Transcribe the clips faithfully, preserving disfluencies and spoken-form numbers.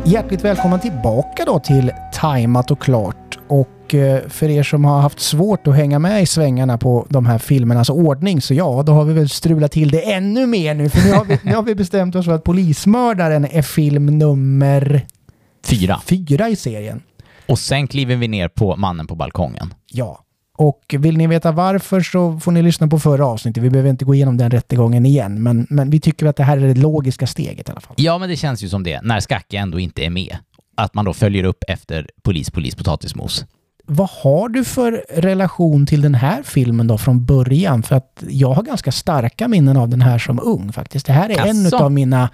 Hjärtligt välkomna tillbaka då till Tajmat och klart. Och för er som har haft svårt att hänga med i svängarna på de här filmernas ordning, så ja, då har vi väl strulat till det ännu mer nu. För nu har vi, nu har vi bestämt oss för att Polismördaren är film nummer fyra. fyra i serien. Och sen kliver vi ner på Mannen på balkongen. Ja. Och vill ni veta varför så får ni lyssna på förra avsnittet. Vi behöver inte gå igenom den rättegången igen. Men, men vi tycker att det här är det logiska steget i alla fall. Ja, men det känns ju som det. När Skacke ändå inte är med. Att man då följer upp efter polis, polis, potatismos. Vad har du för relation till den här filmen då från början? För att jag har ganska starka minnen av den här som ung faktiskt. Det här är Asså? en av mina,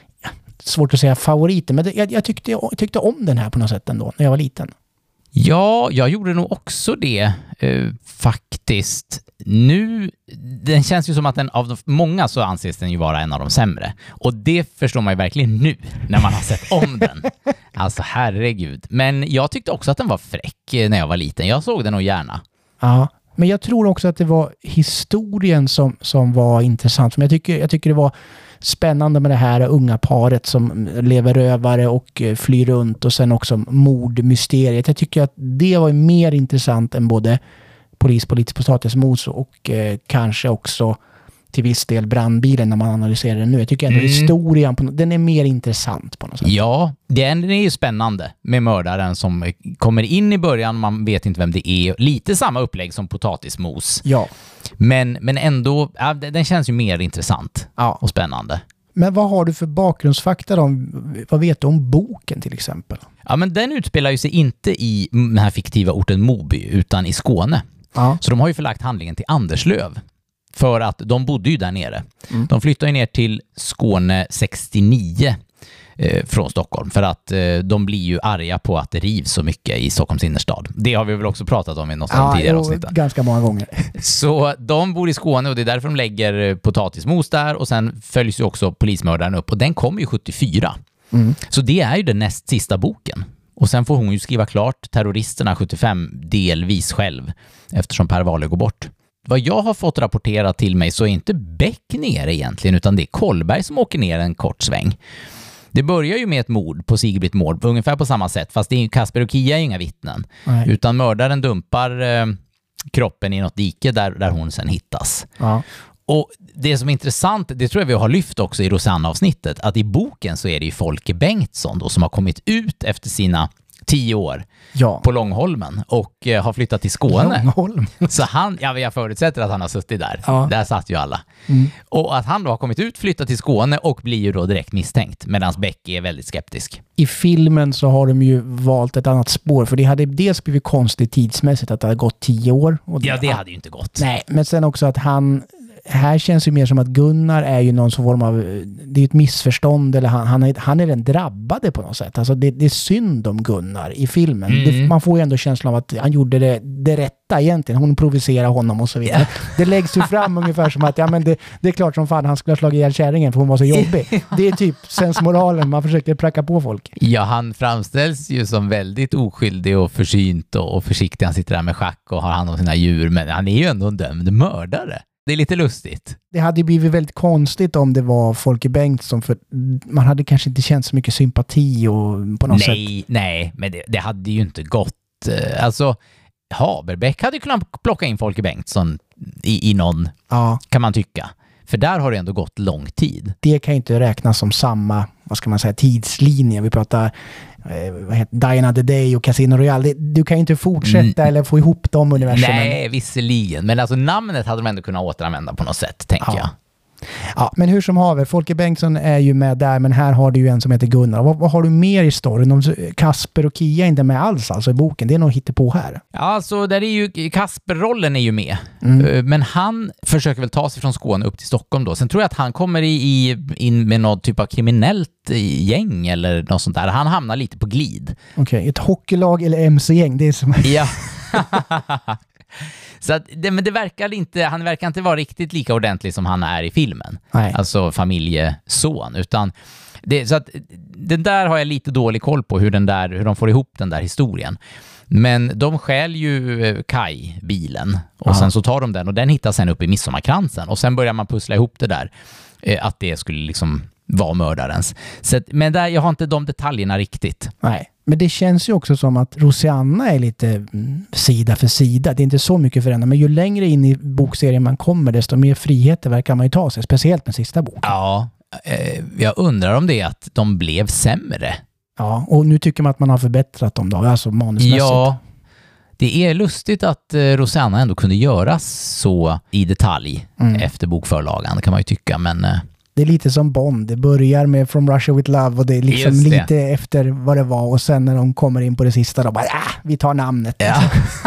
svårt att säga favoriter. Men det, jag, jag, tyckte, jag tyckte om den här på något sätt ändå när jag var liten. Ja, jag gjorde nog också det eh, faktiskt. Nu, den känns ju som att den av de, många så anses den ju vara en av de sämre. Och det förstår man ju verkligen nu när man har sett om den. Alltså herregud. Men jag tyckte också att den var fräck när jag var liten. Jag såg den nog gärna. Ja, men jag tror också att det var historien som, som var intressant. Men jag tycker, jag tycker det var spännande med det här unga paret som lever rövare och flyr runt, och sen också mordmysteriet. Jag tycker att det var mer intressant än både polis, polis, potatismos och eh, kanske också till viss del brandbilen när man analyserar den nu. Jag tycker att mm. historien, på, den är mer intressant på något sätt. Ja, den är ju spännande med mördaren som kommer in i början, man vet inte vem det är. Lite samma upplägg som potatismos. Ja. Men, men ändå, ja, den känns ju mer intressant ja. och spännande. Men vad har du för bakgrundsfakta om, vad vet du om boken till exempel? Ja, men den utspelar ju sig inte i den här fiktiva orten Moby utan i Skåne. Ja. Så de har ju förlagt handlingen till Anderslöv. För att de bodde ju där nere. Mm. De flyttade ju ner till Skåne sextionio eh, från Stockholm. För att eh, de blir ju arga på att det rivs så mycket i Stockholms innerstad. Det har vi väl också pratat om i något ja, tidigare avsnitt. Ganska många gånger. Så de bor i Skåne och det är därför de lägger potatismos där. Och sen följs ju också Polismördaren upp. Och den kommer ju sjuttiofyra. Mm. Så det är ju den näst sista boken. Och sen får hon ju skriva klart Terroristerna sjuttiofem delvis själv. Eftersom Per Wahlöö går bort. Vad jag har fått rapporterat till mig så är inte Beck nere egentligen, utan det är Kollberg som åker ner en kort sväng. Det börjar ju med ett mord på Sigbritt Mård, ungefär på samma sätt, fast det är ju Kasper och Kia är inga vittnen. Nej. Utan mördaren dumpar eh, kroppen i något dike där, där hon sen hittas. Ja. Och det som är intressant, det tror jag vi har lyft också i Rosanna-avsnittet, att i boken så är det ju Folke Bengtsson då, som har kommit ut efter sina tio år ja. på Långholmen och eh, har flyttat till Skåne. Långholm. Så han, ja, jag förutsätter att han har suttit där. Ja. Där satt ju alla. Mm. Och att han då har kommit ut, flyttat till Skåne och blir ju då direkt misstänkt, medan Beck är väldigt skeptisk. I filmen så har de ju valt ett annat spår, för det hade dels blivit konstigt tidsmässigt att det hade gått tio år. Och det, ja, det hade ju inte gått. Nej, men sen också att han här känns ju mer som att Gunnar är ju någon form av, det är ett missförstånd, eller han, han, är, han är den drabbade på något sätt. Alltså det, det är synd om Gunnar i filmen. Mm. Det, man får ju ändå känslan av att han gjorde det, det rätta egentligen. Hon provocerar honom och så vidare. Yeah. Det läggs ju fram ungefär som att ja, men det, det är klart som fan han skulle ha slagit ihjäl kärringen för hon var så jobbig. Det är typ sensmoralen, man försöker pracka på folk. Ja, han framställs ju som väldigt oskyldig och försynt och, och försiktig. Han sitter där med schack och har hand om sina djur, men han är ju ändå en dömd mördare. Det är lite lustigt. Det hade blivit väldigt konstigt om det var Folke Bengtsson, för man hade kanske inte känt så mycket sympati och på något nej, sätt. Nej, nej, men det, det hade ju inte gått. Alltså, Haberbäck hade ju kunnat plocka in Folke Bengtsson i, i någon, ja. kan man tycka. För där har det ändå gått lång tid. Det kan ju inte räknas som samma, vad ska man säga, tidslinje. Vi pratar eh, vad heter, Die Another Day och Casino Royale. Det, du kan ju inte fortsätta mm. eller få ihop de universumen. Nej, visserligen. Men alltså namnet hade de ändå kunnat återanvända på något sätt, tänker ja. jag. Ja, men hur som haver, Folke Bengtsson är ju med där, men här har du ju en som heter Gunnar. Vad, vad har du mer i storyn? Om Kasper och Kia är inte med alls alltså i boken. Det är nog hittepå här. Ja, alltså där är ju Kasper-rollen är ju med. Mm. Men han försöker väl ta sig från Skåne upp till Stockholm då. Sen tror jag att han kommer i, i, in med något typ av kriminellt gäng eller något sånt där. Han hamnar lite på glid. Okej, okay, ett hockeylag eller M C-gäng, det är som... Ja. Så att det, men det verkar inte, han verkar inte vara riktigt lika ordentlig som han är i filmen. Nej. Alltså familjeson, utan det, så att den där har jag lite dålig koll på hur den där, hur de får ihop den där historien. Men de stjäl ju Kaj-bilen och ja. sen så tar de den och den hittas sen upp i Midsommarkransen och sen börjar man pussla ihop det där att det skulle liksom var mördarens. Så att, men där, jag har inte de detaljerna riktigt. Nej, men det känns ju också som att Rosanna är lite mm, sida för sida. Det är inte så mycket förändrat, men ju längre in i bokserien man kommer, desto mer friheter verkar man ju ta sig, speciellt med sista boken. Ja, eh, jag undrar om det är att de blev sämre. Ja, och nu tycker man att man har förbättrat dem då, alltså manusmässigt. Ja, det är lustigt att eh, Rosanna ändå kunde göras så i detalj mm. efter bokförlagan, kan man ju tycka, men... Eh, det är lite som Bond. Det börjar med From Russia With Love och det är liksom det. Lite efter vad det var och sen när de kommer in på det sista då bara, ah, vi tar namnet. Ja.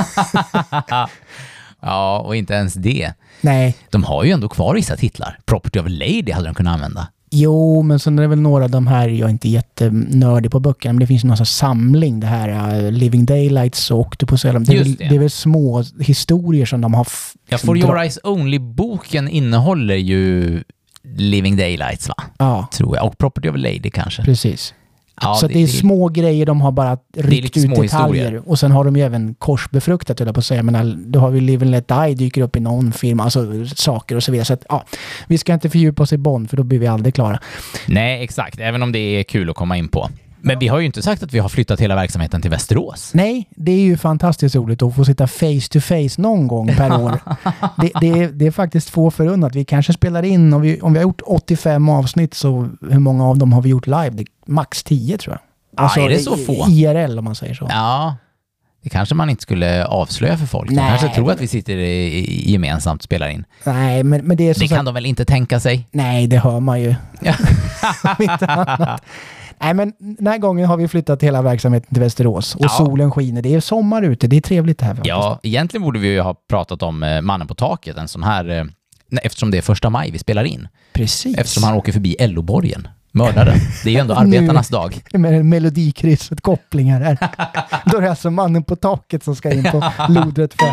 Ja, och inte ens det. Nej. De har ju ändå kvar vissa titlar. Property of a Lady hade de kunnat använda. Jo, men sen är det väl några av de här, jag är inte jättenördig på böckerna, men det finns någon sån samling, det här uh, Living Daylights och Octopus. Det är, väl, det. det är väl små historier som de har... F- ja, For Your Eyes Only-boken innehåller ju Living Daylights, va? Ja. Tror jag. Och Property of a Lady kanske. Precis. Ja, så det, det är små grejer, de har bara ryckt ut detaljer. Historier. Och sen har de ju även korsbefruktat, eller på att säga. Men då har vi Live and Let Die dyker upp i någon film, alltså saker och så vidare. Så att, ja, vi ska inte fördjupa oss i Bond, för då blir vi aldrig klara. Nej, exakt. Även om det är kul att komma in på. Men vi har ju inte sagt att vi har flyttat hela verksamheten till Västerås. Nej, det är ju fantastiskt roligt att få sitta face to face någon gång per år. det, det, är, det är faktiskt få förunnat. Vi kanske spelar in, om vi, om vi har gjort åttiofem avsnitt, så hur många av dem har vi gjort live? Det är max tio, tror jag. Alltså, ja, är det så få? I R L, om man säger så. Ja, det kanske man inte skulle avslöja för folk. Nej, de kanske tror att vi sitter i, i, gemensamt och spelar in. Nej, men, men det är så... Det kan de väl inte tänka sig? Nej, det hör man ju. Inte annat. Nej, men den här gången har vi flyttat hela verksamheten till Västerås. Och ja. Solen skiner. Det är sommar ute. Det är trevligt här. Ja, egentligen borde vi ju ha pratat om eh, Mannen på taket. En sån här... Eh, eftersom det är första maj vi spelar in. Precis. Eftersom han åker förbi L O-borgen. Mördaren. Det är ju ändå arbetarnas dag. Med melodikrysset, kopplingar här. Då är det alltså Mannen på taket som ska in på Lodrätt fem.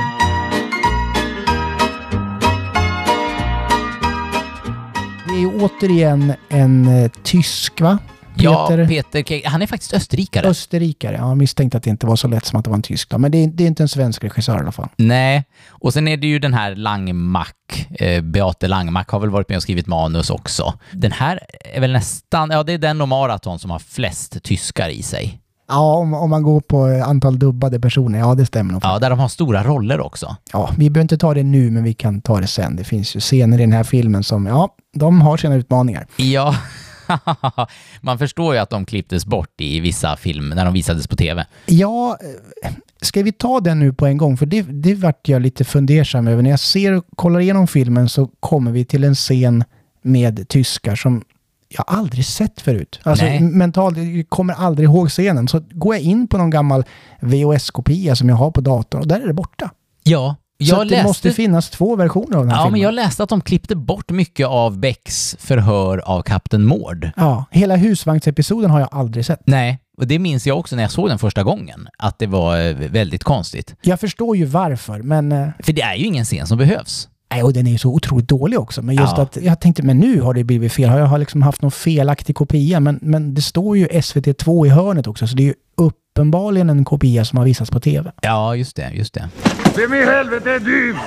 Det är ju återigen en eh, tysk, va? Peter, ja, Peter Ke- han är faktiskt österrikare. Österrikare, ja, jag misstänkte att det inte var så lätt som att det var en tysk. Då. Men det är, det är inte en svensk regissör i alla fall. Nej, och sen är det ju den här Langmack, eh, Beate Langmack har väl varit med och skrivit manus också. Den här är väl nästan, ja det är den och Marathon som har flest tyskar i sig. Ja, om, om man går på antal dubbade personer, ja det stämmer nog. Ja, där de har stora roller också. Ja, vi behöver inte ta det nu, men vi kan ta det sen. Det finns ju scener i den här filmen som, ja, de har sina utmaningar. Ja, man förstår ju att de klipptes bort i vissa filmer när de visades på tv. Ja, ska vi ta den nu på en gång? För det, det vart jag lite fundersam över. När jag ser och kollar igenom filmen så kommer vi till en scen med tyskar som jag aldrig sett förut. Alltså Nej. mentalt, jag kommer aldrig ihåg scenen. Så går jag in på någon gammal V H S-kopia som jag har på datorn och där är det borta. Ja. Så jag läste... det måste finnas två versioner av den här ja, filmen. Men jag läste att de klippte bort mycket av Becks förhör av Kapten Mord. Ja, hela husvagnsepisoden har jag aldrig sett. Nej, och det minns jag också när jag såg den första gången. Att det var väldigt konstigt. Jag förstår ju varför, men... För det är ju ingen scen som behövs. Nej, och den är ju så otroligt dålig också. Men just ja. att jag tänkte, men nu har det blivit fel. Jag har liksom haft någon felaktig kopia. Men, men det står ju S V T två i hörnet också. Så det är ju uppenbarligen en kopia som har visats på tv. Ja, just det, just det. Vem i helvete är du?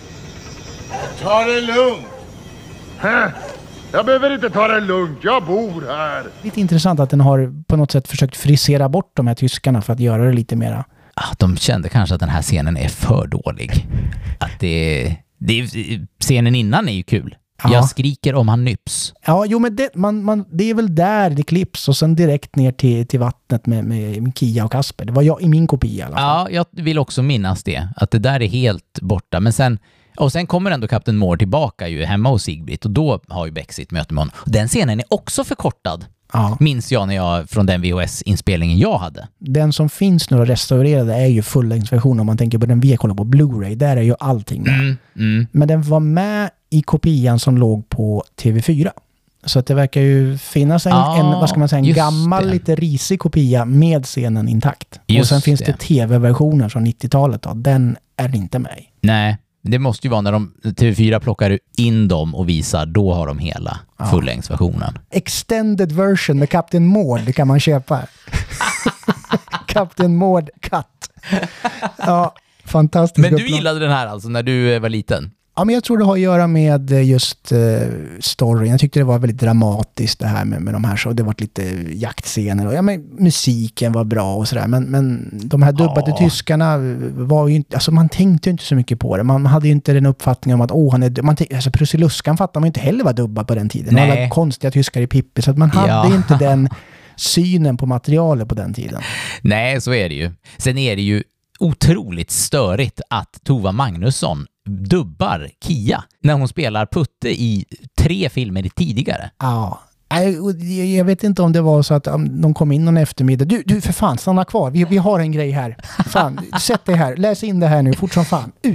Ta det lugnt. Hä? Jag behöver inte ta det lugnt. Jag bor här. Lite intressant att den har på något sätt försökt frisera bort de här tyskarna för att göra det lite mera. Ah, de kände kanske att den här scenen är för dålig. Att det, det scenen innan är ju kul. Ja. Jag skriker om han nyps. Ja, jo men det, man, man, det är väl där det klipps och sen direkt ner till, till vattnet med, med Kia och Kasper. Det var jag i min kopia i alla fall. Ja, jag vill också minnas det. Att det där är helt borta. Men sen, och sen kommer ändå Kapten Mord tillbaka ju hemma hos Sigbritt och då har ju Beck sitt möte med honom. Den scenen är också förkortad. Ja. Minns jag när jag från den V H S-inspelningen jag hade. Den som finns nu och restaurerade är ju fullängdsversion om man tänker på den vi kollar på Blu-ray. Där är ju allting med. Mm, mm. Men den var med i kopian som låg på T V fyra. Så att det verkar ju finnas en, ah, en vad ska man säga, en gammal det. lite risig kopia med scenen intakt. Just och sen finns det, det tv-versioner från nittiotalet då. Den är inte med. Nej, det måste ju vara när de T V fyra plockar in dem och visar, då har de hela ja. fullängdsversionen. Extended version med Kapten Mord, det kan man köpa. Kapten Mord Cut. Ja, fantastiskt. Men du gillade den här alltså när du var liten? Ja, men jag tror det har att göra med just uh, storyn. Jag tyckte det var väldigt dramatiskt det här med, med de här, så det var lite jaktscener och ja, men musiken var bra och sådär, men, men de här dubbade ja. tyskarna var ju inte, alltså man tänkte ju inte så mycket på det. Man hade ju inte den uppfattningen om att åh, han är, man t- alltså Prussiluskan fattar man inte heller var dubbad på den tiden. Nej. Alla konstiga tyskar i Pippi, så att man hade ja. ju inte den synen på materialet på den tiden. Nej, så är det ju. Sen är det ju otroligt störigt att Tova Magnusson dubbar Kia när hon spelar Putte i tre filmer tidigare. Ja. Jag vet inte om det var så att de kom in någon eftermiddag. Du, du för fan, stanna kvar. Vi, vi har en grej här. Fan, sätt dig här. Läs in det här nu. Fort som fan. Ut.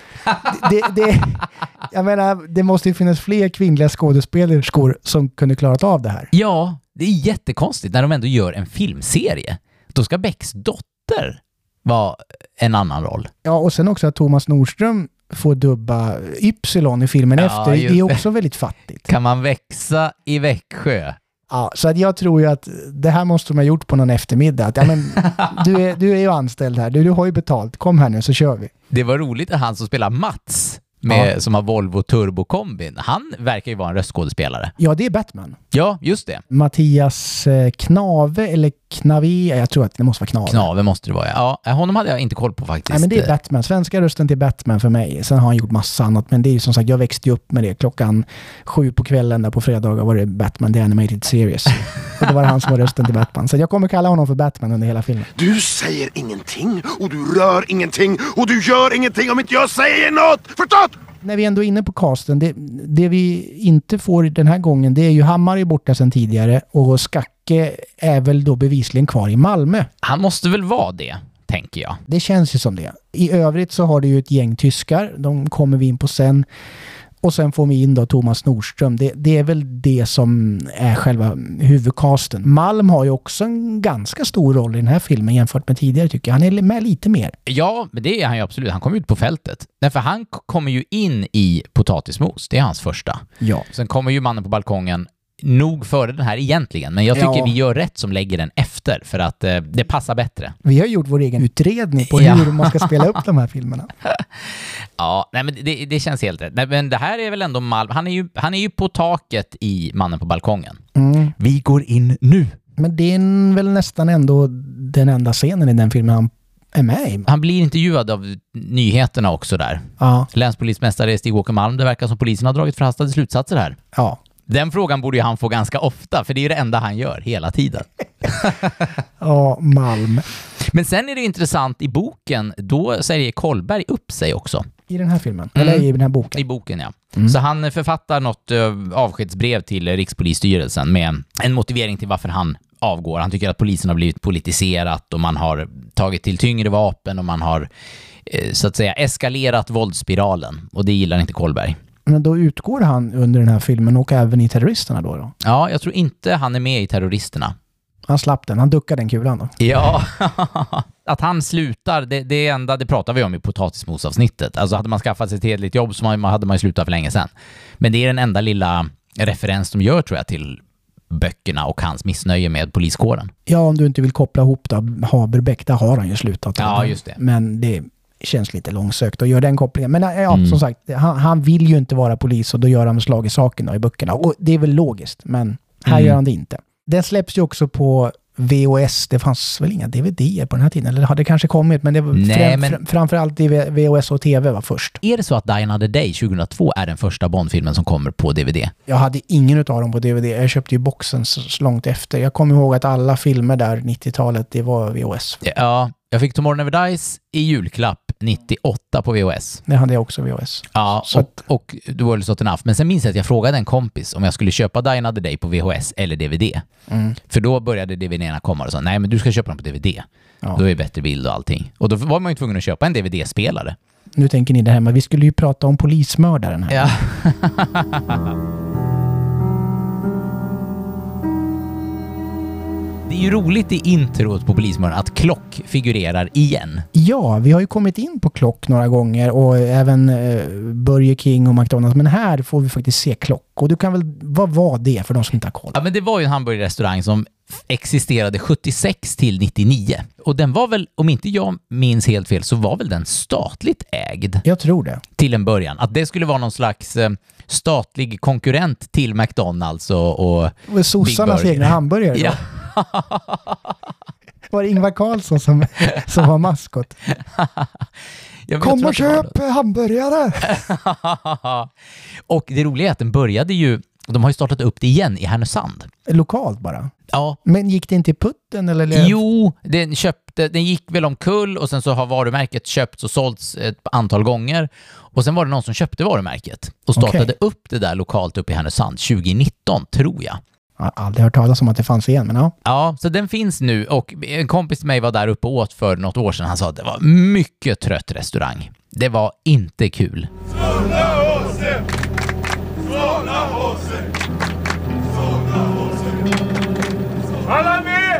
Det, det, jag menar, det måste ju finnas fler kvinnliga skådespelerskor som kunde klarat av det här. Ja, det är jättekonstigt när de ändå gör en filmserie. Då ska Becks dotter vara en annan roll. Ja, och sen också att Thomas Nordström får dubba Ypsilon i filmen ja, efter. Det är också väldigt fattigt. Kan man växa i Växjö? Ja, så att jag tror ju att det här måste de ha gjort på någon eftermiddag. Att, ja, men, du, är, du är ju anställd här. Du, du har ju betalt. Kom här nu så kör vi. Det var roligt att han som spelar Mats med, ja. som har Volvo Turbo-kombin. Han verkar ju vara en röstskådespelare. Ja, det är Batman. Ja, just det. Mattias Knave eller Knavi, jag tror att det måste vara Knave. Knave måste det vara, ja. Honom hade jag inte koll på faktiskt. Nej, men det är Batman. Svenska rösten till Batman för mig. Sen har han gjort massa annat, men det är ju som sagt, jag växte ju upp med det. Klockan sju på kvällen där på fredagar var det Batman, The Animated Series. Och det var han som var rösten till Batman. Så jag kommer kalla honom för Batman under hela filmen. Du säger ingenting och du rör ingenting och du gör ingenting om inte jag säger något. Förstått? När vi ändå är inne på casten, det, det vi inte får den här gången, det är ju Hammar är borta sedan tidigare och Skacke är väl då bevisligen kvar i Malmö. Han måste väl vara det, tänker jag. Det känns ju som det. I övrigt så har det ju ett gäng tyskar, de kommer vi in på sen. Och sen får vi in då Thomas Nordström. Det, det är väl det som är själva huvudcasten. Malm har ju också en ganska stor roll i den här filmen jämfört med tidigare tycker jag. Han är med lite mer. Ja, men det är han ju absolut. Han kommer ut på fältet. Därför han kommer ju in i Potatismos. Det är hans första. Ja. Sen kommer ju Mannen på balkongen nog före den här egentligen. Men jag tycker ja. vi gör rätt som lägger den efter för att eh, det passar bättre. Vi har gjort vår egen utredning på ja. hur man ska spela upp de här filmerna. Ja, nej, men det, det känns helt rätt. Nej, men det här är väl ändå Malm. Han är ju, han är ju på taket i Mannen på balkongen. Mm. Vi går in nu. Men det är väl nästan ändå den enda scenen i den filmen han är med i. Han blir intervjuad av nyheterna också där. Ja. Länspolismästare Stig-Åke Malm. Det verkar som polisen har dragit förhastade slutsatser här. Ja. Den frågan borde ju han få ganska ofta, för det är det enda han gör hela tiden. Ja, Malm. Men sen är det intressant, i boken, då säger Kollberg upp sig också. I den här filmen? Mm. Eller i den här boken? I boken, ja. Mm. Så han författar något uh, avskedsbrev till Rikspolisstyrelsen med en motivering till varför han avgår. Han tycker att polisen har blivit politiserat och man har tagit till tyngre vapen och man har eh, så att säga eskalerat våldsspiralen. Och det gillar inte Kollberg. Men då utgår han under den här filmen och även i Terroristerna då? då? Ja, jag tror inte han är med i Terroristerna. Han slapp den, han duckade den kulan då. Ja, att han slutar, det, det enda, det pratar vi om i Potatismos-avsnittet. Alltså hade man skaffat sig ett hedligt jobb så man, hade man ju slutat för länge sedan. Men det är den enda lilla referens de gör tror jag till böckerna och hans missnöje med poliskåren. Ja, om du inte vill koppla ihop det, Haberbeck, där har han ju slutat. Ja, just det. Men det känns lite långsökt att göra den kopplingen. Men ja, mm. som sagt, han, han vill ju inte vara polis och då gör han slag i saken då, i böckerna. Och det är väl logiskt, men här mm. gör han det inte. Den släpps ju också på V H S. Det fanns väl inga D V D på den här tiden. Eller hade det kanske kommit, men det var Nej, fram, men... fram, framförallt i V H S och T V var först. Är det så att Die Another Day tjugohundratvå är den första Bondfilmen som kommer på D V D? Jag hade ingen av dem på D V D. Jag köpte ju boxen så långt efter. Jag kommer ihåg att alla filmer där nittiotalet, det var V H S. Ja, jag fick Tomorrow Never Dies i julklapp nittioåtta på V H S. Det hade jag också V H S. Ja, så och, och du var så enough. Men sen minns jag att jag frågade en kompis om jag skulle köpa Die Another Day på V H S eller D V D. Mm. För då började D V D-erna komma och sa, nej men du ska köpa dem på D V D. Ja. Då är det bättre bild och allting. Och då var man ju tvungen att köpa en D V D-spelare. Nu tänker ni det här, men vi skulle ju prata om polismördaren här. Ja. det är ju roligt i introt på Polismördaren att Klock figurerar igen. Ja, vi har ju kommit in på Klock några gånger och även eh, Burger King och McDonalds, men här får vi faktiskt se Klock. Och du kan väl, vad var det för de som inte har koll? Ja, men det var ju en hamburgerrestaurang som existerade sjuttiosex till nittionio. Och den var väl, om inte jag minns helt fel, så var väl den statligt ägd. Jag tror det. Till en början. Att det skulle vara någon slags eh, statlig konkurrent till McDonalds och, och Och sossarnas egna hamburgare. Ja. Var det Ingvar Carlsson som, som var maskot? Ja, kom och köp hamburgare! Och det roliga är att den började ju, de har ju startat upp det igen i Härnösand. Lokalt bara? Ja. Men gick det inte i putten? Eller? Jo, den, köpte, den gick väl omkull och sen så har varumärket köpts och sålts ett antal gånger. Och sen var det någon som köpte varumärket och startade okay. upp det där lokalt upp i Härnösand tjugonitton, tror jag. Jag har aldrig hört talas om att det fanns igen, men ja. Ja, så den finns nu och en kompis till mig var där uppe och åt för något år sedan. Han sa att det var mycket trött restaurang. Det var inte kul. Alla med!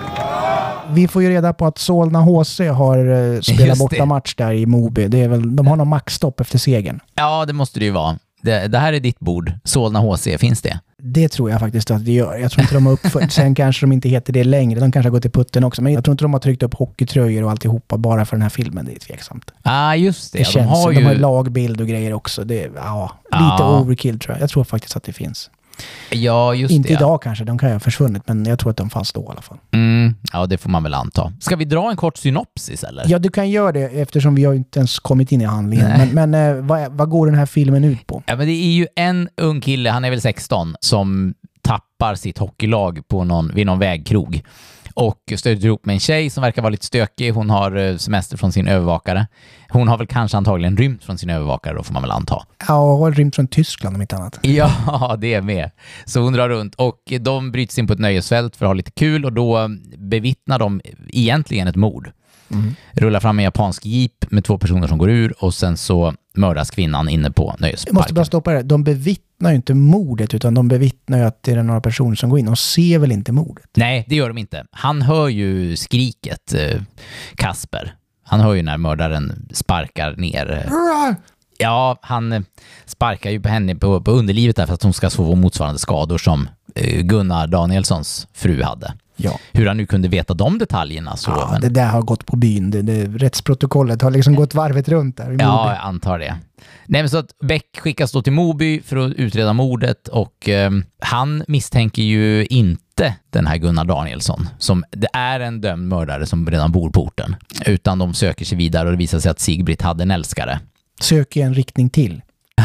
Vi får ju reda på att Solna H C har uh, spelat borta match där i Moby. Det är väl, de har någon maxstopp efter segern. Ja, det måste det ju vara. Det, det här är ditt bord. Solna H C, finns det? Det tror jag faktiskt att det gör. Jag tror inte de har uppfört. Sen kanske de inte heter det längre. De kanske har gått i putten också. Men jag tror inte de har tryckt upp hockeytröjor och alltihopa bara för den här filmen. Det är tveksamt. Ah, just det. Det de känns har som ju... de har lagbild och grejer också. Det är, ja, lite ah. overkill tror jag. Jag tror faktiskt att det finns. Ja, just inte det. Inte idag kanske. De kan ju ha försvunnit. Men jag tror att de fanns då i alla fall. Mm, ja, det får man väl anta. Ska vi dra en kort synopsis eller? Ja, du kan göra det eftersom vi har inte ens kommit in i handlingen. Nej. Men, men eh, vad, vad går den här filmen ut på? Ja, men det är ju en ung kille, han är väl sexton, som tappar sitt hockeylag på någon, vid någon vägkrog och stöter ihop med en tjej som verkar vara lite stökig. Hon har semester från sin övervakare. Hon har väl kanske antagligen rymt från sin övervakare, då får man väl anta. Ja, och har rymt från Tyskland om inte annat. Ja, det är med. Så hon drar runt och de bryts in på ett nöjesfält för att ha lite kul och då bevittnar de egentligen ett mord. Mm. Rullar fram en japansk jeep med två personer som går ur och sen så mördas kvinnan inne på nöjesparken. Jag måste bara stoppa det. De bevittnar ju inte mordet utan de bevittnar ju att det är några personer som går in och ser väl inte mordet. Nej, det gör de inte. Han hör ju skriket, eh, Kasper. Han hör ju när mördaren sparkar ner. Eh. Ja, han sparkar ju på henne på, på underlivet där för att hon ska få motsvarande skador som eh, Gunnar Danielssons fru hade. Ja. Hur han nu kunde veta de detaljerna. Så, ja, men... det där har gått på byn. Det, det, rättsprotokollet har liksom gått varvet runt där. Ja, jag antar det. Nej, men så att Beck skickas då till Moby för att utreda mordet och eh, han misstänker ju inte den här Gunnar Danielsson som det är en dömd mördare som redan bor på orten. Utan de söker sig vidare och det visar sig att Sigbritt hade en älskare. Söker en riktning till?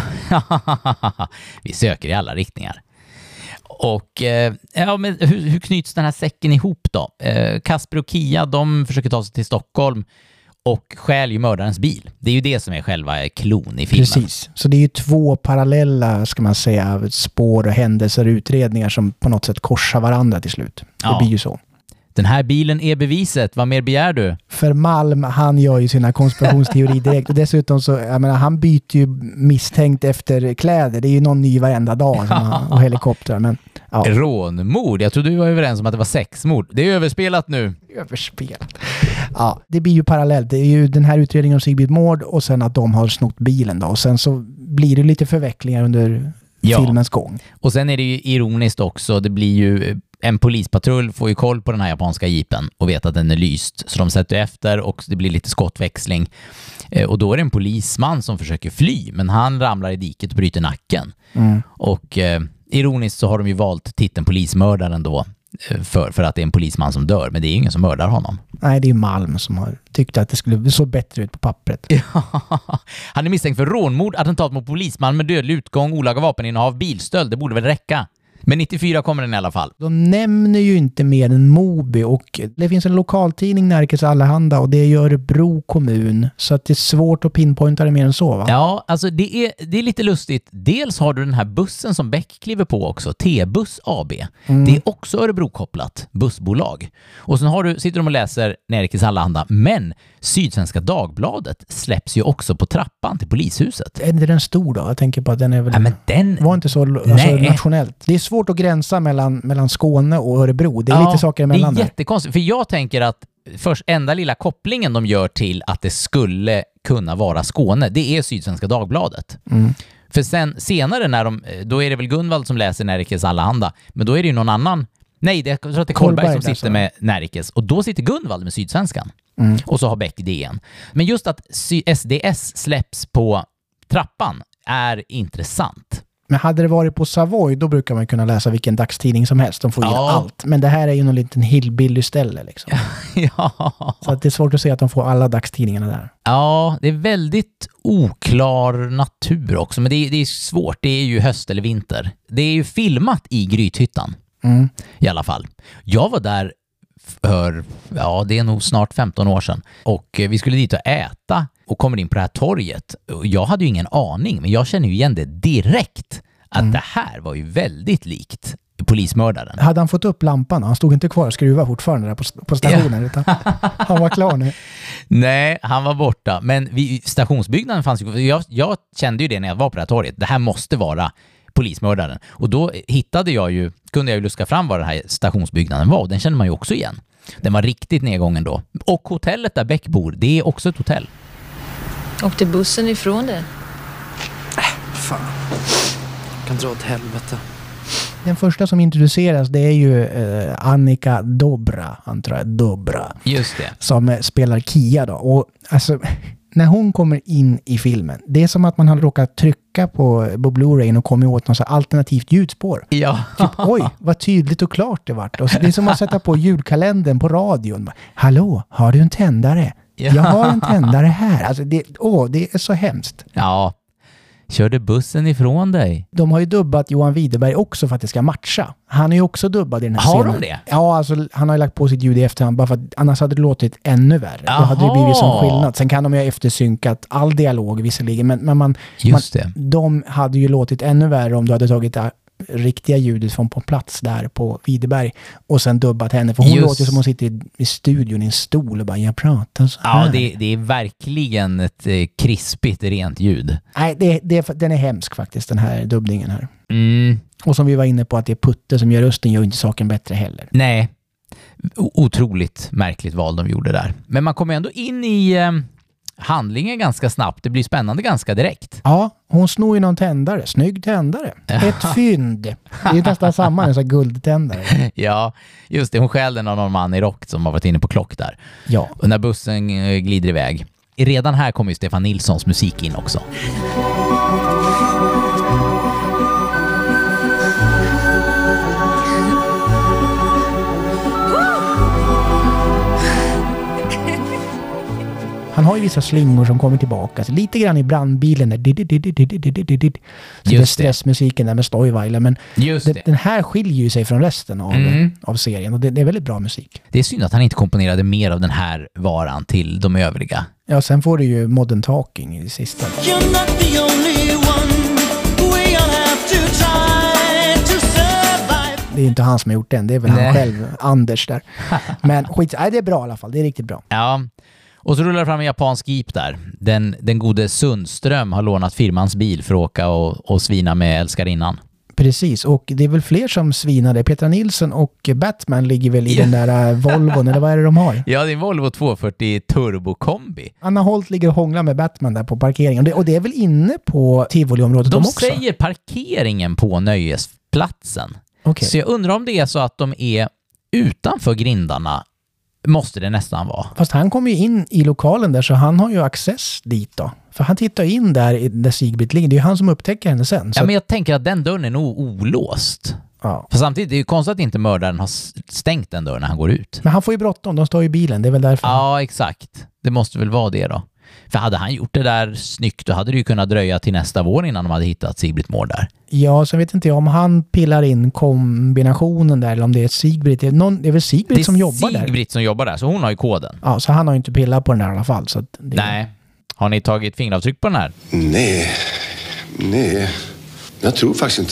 Vi söker i alla riktningar. Och eh, ja, men hur, hur knyts den här säcken ihop då? Eh, Kasper och Kia, de försöker ta sig till Stockholm och stjäl ju mördarens bil. Det är ju det som är själva klon i filmen. Precis, så det är ju två parallella, ska man säga, spår och händelser och utredningar som på något sätt korsar varandra till slut. Det ja. blir ju så. Den här bilen är beviset. Vad mer begär du? För Malm, han gör ju sina konspirationsteorier direkt. Och dessutom så, jag menar, han byter ju misstänkt efter kläder. Det är ju någon ny varenda dag som han, och helikopter. Men, ja. Rånmord? Jag trodde vi var överens om att det var sexmord. Det är överspelat nu. Överspelat. Ja, det blir ju parallellt. Det är ju den här utredningen om Sigbritt mord och sen att de har snott bilen då. Och sen så blir det lite förvecklingar under ja. filmens gång. Och sen är det ju ironiskt också. Det blir ju... En polispatrull får ju koll på den här japanska jeepen och vet att den är lyst. Så de sätter efter och det blir lite skottväxling. Eh, och då är det en polisman som försöker fly. Men han ramlar i diket och bryter nacken. Mm. Och eh, ironiskt så har de ju valt titeln polismördaren då. Eh, för, för att det är en polisman som dör. Men det är ingen som mördar honom. Nej, det är Malm som har tyckt att det skulle så bättre ut på pappret. Ja, han är misstänkt för rånmord, attentat mot polisman med dödlig utgång, olaga vapeninnehav, bilstöld. Det borde väl räcka. Men nittiofyra kommer den i alla fall. De nämner ju inte mer än Moby och det finns en lokaltidning, Närkes Allehanda, och det är Örebro kommun. Så att det är svårt att pinpointa det mer än så, va? Ja, alltså det är, det är lite lustigt. Dels har du den här bussen som Beck kliver på också, T-buss A B. Mm. Det är också Örebro-kopplat bussbolag. Och sen har du, sitter de och läser Närkes Allehanda, men Sydsvenska Dagbladet släpps ju också på trappan till polishuset. Är det den stor då? Jag tänker på att den är väl... Ja, men den... var inte så alltså, nationellt. Det är svårt svårt att gränsa mellan, mellan Skåne och Örebro. Det är ja, lite saker emellan. Det är jättekonstigt, för jag tänker att först enda lilla kopplingen de gör till att det skulle kunna vara Skåne, det är Sydsvenska Dagbladet. Mm. För sen, senare när de, då är det väl Gunvald som läser Närikes Allehanda, men då är det ju någon annan, nej det, jag tror att det är Kolberg, Kolberg som sitter alltså med Närikes, och då sitter Gunvald med Sydsvenskan. Mm. Och så har Bäck D N. Men just att S D S släpps på trappan är intressant. Men hade det varit på Savoy, då brukar man kunna läsa vilken dagstidning som helst. De får ja. allt. Men det här är ju någon liten hillbilly-ställe liksom. Ja. Så att det är svårt att se att de får alla dagstidningarna där. Ja, det är väldigt oklar natur också. Men det är, det är svårt. Det är ju höst eller vinter. Det är ju filmat i Grythyttan. Mm. I alla fall. Jag var där för, ja det är nog snart femton år sedan. Och vi skulle dit och äta och kommer in på det här torget. Jag hade ju ingen aning, men jag känner ju igen det direkt. Att mm. det här var ju väldigt likt polismördaren. Hade han fått upp lampan? Han stod inte kvar och skruva fortfarande där på, på stationen. Ja. Utan han var klar nu. Nej, han var borta. Men vi, stationsbyggnaden fanns ju. Jag, jag kände ju det när jag var på det här torget. Det här måste vara polismördaren. Och då hittade jag ju, kunde jag ju luska fram vad den här stationsbyggnaden var. Och den känner man ju också igen. Den var riktigt nedgången då. Och hotellet där Bäck bor, det är också ett hotell. Åkte bussen ifrån det? Äh, fan. Jag kan dra åt helvete. Den första som introduceras, det är ju eh, Annika Dobra, antar jag, Dobra. Just det. Som eh, spelar Kia då. Och alltså, när hon kommer in i filmen, det är som att man har råkat trycka på, på Blu-ray och kommit åt något så alternativt ljudspår. Ja. Typ, oj, vad tydligt och klart det vart. Och så det är som att sätta på ljudkalendern på radion. Hallå, har du en tändare? Ja. Jag har en tändare här. Alltså det, åh, det är så hemskt. Ja. Körde bussen ifrån dig? De har ju dubbat Johan Widerberg också för att det ska matcha. Han är ju också dubbad i den här har scenen. Har de det? Ja, alltså han har ju lagt på sitt ljud i efterhand bara för att annars hade det låtit ännu värre. Aha. Då hade det blivit som skillnad. Sen kan de ju ha eftersynkat all dialog visserligen, men, men man, Just man, det. de hade ju låtit ännu värre om du hade tagit riktiga ljudet från på plats där på Widerberg och sen dubbat henne. För hon Just. låter som hon sitter i, i studion i en stol och bara, jag pratar så här. Ja, det, det är verkligen ett eh, krispigt, rent ljud. Nej, det, det, den är hemsk faktiskt, den här dubbningen här. Mm. Och som vi var inne på, att det är Putte som gör rösten, gör inte saken bättre heller. Nej, o- otroligt märkligt val de gjorde där. Men man kommer ändå in i eh, handlingen ganska snabbt. Det blir spännande ganska direkt. Ja, hon snor ju någon tändare. Snygg tändare. Ett fynd. Det är ju nästan samma, en sån här guldtändare. Ja, just det. Hon stjäl den av någon man i rock som har varit inne på klock där. Ja. Och när bussen eh, glider iväg. Redan här kommer ju Stefan Nilssons musik in också. Han har ju vissa slingor som kommer tillbaka. Så lite grann i brandbilen där. Så det är stressmusiken där med Stoivaila. Men det, den här skiljer ju sig från resten av, mm. av serien. Och det, det är väldigt bra musik. Det är synd att han inte komponerade mer av den här varan till de övriga. Ja, sen får du ju Modern Talking i det sista. Det är inte han som har gjort den. Det är väl Nej. han själv, Anders där. Men skit, nej, det är bra i alla fall. Det är riktigt bra. Ja. Och så rullar det fram en japansk jeep där. Den, den gode Sundström har lånat firmans bil för att åka och, och svina med älskarinnan. Precis, och det är väl fler som svinade. Petra Nilsson och Batman ligger väl i yeah. den där Volvon, eller vad är det de har? Ja, det är en Volvo tvåhundrafyrtio Turbo-kombi. Anna Holt ligger och hånglar med Batman där på parkeringen. Och det, och det är väl inne på Tivoli-området de, de också? De säger parkeringen på nöjesplatsen. Okay. Så jag undrar om det är så att de är utanför grindarna. Måste det nästan vara. Fast han kommer ju in i lokalen där, så han har ju access dit då. För han tittar in där där Sigbritt ligger. Det är ju han som upptäcker henne sen. Så ja, men jag tänker att den dörren är nog olåst. Ja. För samtidigt är det ju konstigt att inte mördaren har stängt den dörren när han går ut. Men han får ju bråttom. De står i bilen. Det är väl därför. Ja, exakt. Det måste väl vara det då. För hade han gjort det där snyggt, då hade det ju kunnat dröja till nästa vår innan de hade hittat Sigbritt mord där. Ja, så vet inte jag om han pillar in kombinationen där eller om det är Sigbritt. Det är, någon, det är väl Sigbritt det som jobbar Sigbritt där. Det är Sigbritt som jobbar där, så hon har ju koden. Ja, så han har ju inte pillat på den där i alla fall. Så det... Nej. Har ni tagit fingeravtryck på den här? Nej. Nej. Jag tror faktiskt inte.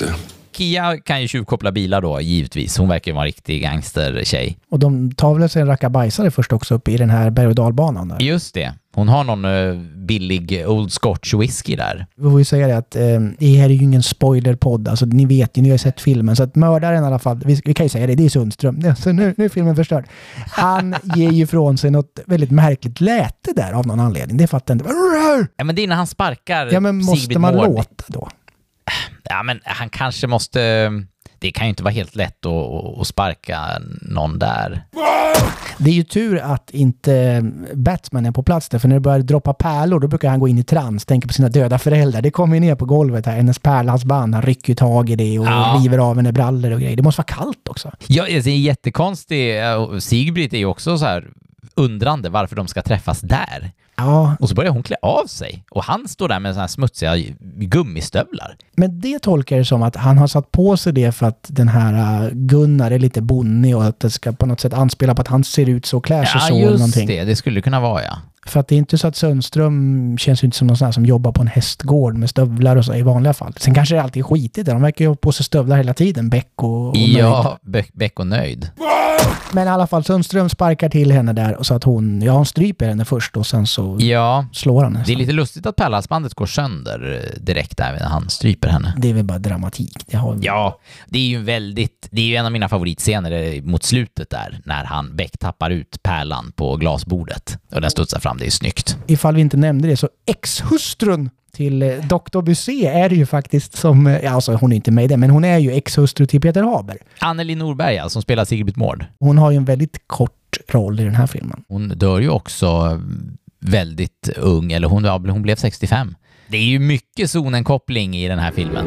Kia kan ju tjuvkoppla bilar då, givetvis. Hon verkar vara en riktig gangstertjej. Och de tar väl sig en rackabajsare först också upp i den här berg- och dalbanan där. Just det. Hon har någon uh, billig Old Scotch whisky där. Vi får ju säga det att eh, det här är ju ingen spoilerpodd. Alltså ni vet ju, ni har ju sett filmen. Så att mördaren i alla fall, vi, vi kan ju säga det, det är Sundström. Ja, så nu, nu är filmen förstörd. Han ger ju från sig något väldigt märkligt läte där av någon anledning. Det fattar inte. Ja, men det är när han sparkar Ja, men måste Sigrid man Mård. låta då? Ja, men han kanske måste... Det kan ju inte vara helt lätt att, att sparka någon där. Det är ju tur att inte Batman är på plats där, för när det börjar droppa pärlor då brukar han gå in i trans, tänka på sina döda föräldrar. Det kommer ju ner på golvet här, hennes pärlhalsband, han rycker tag i det och Ja. river av henne brallor och grejer. Det måste vara kallt också. Ja, det är jättekonstigt. Sigrid är ju också så här undrande varför de ska träffas där. Ja, Och så börjar hon klä av sig. Och han står där med såna här smutsiga gummistövlar. men det tolkar det som att han har satt på sig det för att den här uh, Gunnar är lite bonnig och att det ska på något sätt anspela på att han ser ut så och klär sig Ja, så eller just någonting. det. Det skulle kunna vara, ja. För att det är inte så att Sundström känns inte som någon sån här som jobbar på en hästgård med stövlar och så i vanliga fall. Sen kanske det alltid är skitigt där. De verkar ju ha på sig stövlar hela tiden, Beck och, och nöjd. Ja, Beck, Beck och nöjd. Men i alla fall, Sundström sparkar till henne där och så att hon, ja hon stryper henne först och sen så Ja, slår han henne. det är lite lustigt att pärlhalsbandet går sönder direkt där när han stryper henne. Det är väl bara dramatik. Det har... Ja, det är ju väldigt, det är ju en av mina favoritscener mot slutet där, när han Beck tappar ut pärlan på glasbordet och den studsar fram, det är snyggt. Ifall vi inte nämnde det så ex-hustrun till eh, doktor Busé är det ju faktiskt som, eh, ja, alltså hon är inte med i det, men hon är ju ex-hustru till Peter Haber. Anneli Norberg som spelar Sigrid Mård. Hon har ju en väldigt kort roll i den här filmen. Hon dör ju också väldigt ung, eller hon, hon blev sextiofem. Det är ju mycket zonenkoppling i den här filmen.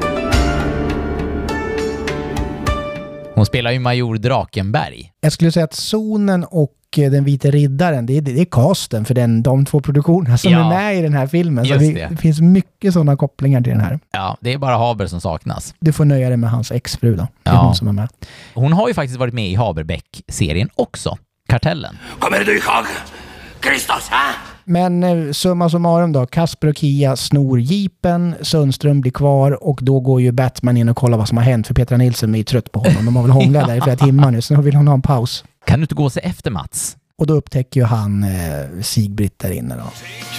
Hon spelar ju Major Drakenberg. Jag skulle säga att Zonen och eh, Den vita riddaren, det är, det är casten för den, de två produktionerna som Ja, är med i den här filmen. Så just det, det. det finns mycket sådana kopplingar till den här. Ja, det är bara Haber som saknas. Du får nöja dig med hans exfru då. Det är Ja. hon som är med. Hon har ju faktiskt varit med i Haberbäck-serien också. Kartellen. Kommer du ihåg? Kristus, ha? Men eh, summa summarum då, Kasper och Kia snor jeepen, Sundström blir kvar och då går ju Batman in och kollar vad som har hänt för Petra Nilsson är ju trött på honom. De har väl hånglat där i flera timmar nu så nu vill hon ha en paus. Kan du inte gå sig efter Mats? Och då upptäcker ju han eh, Sigbritt där inne då.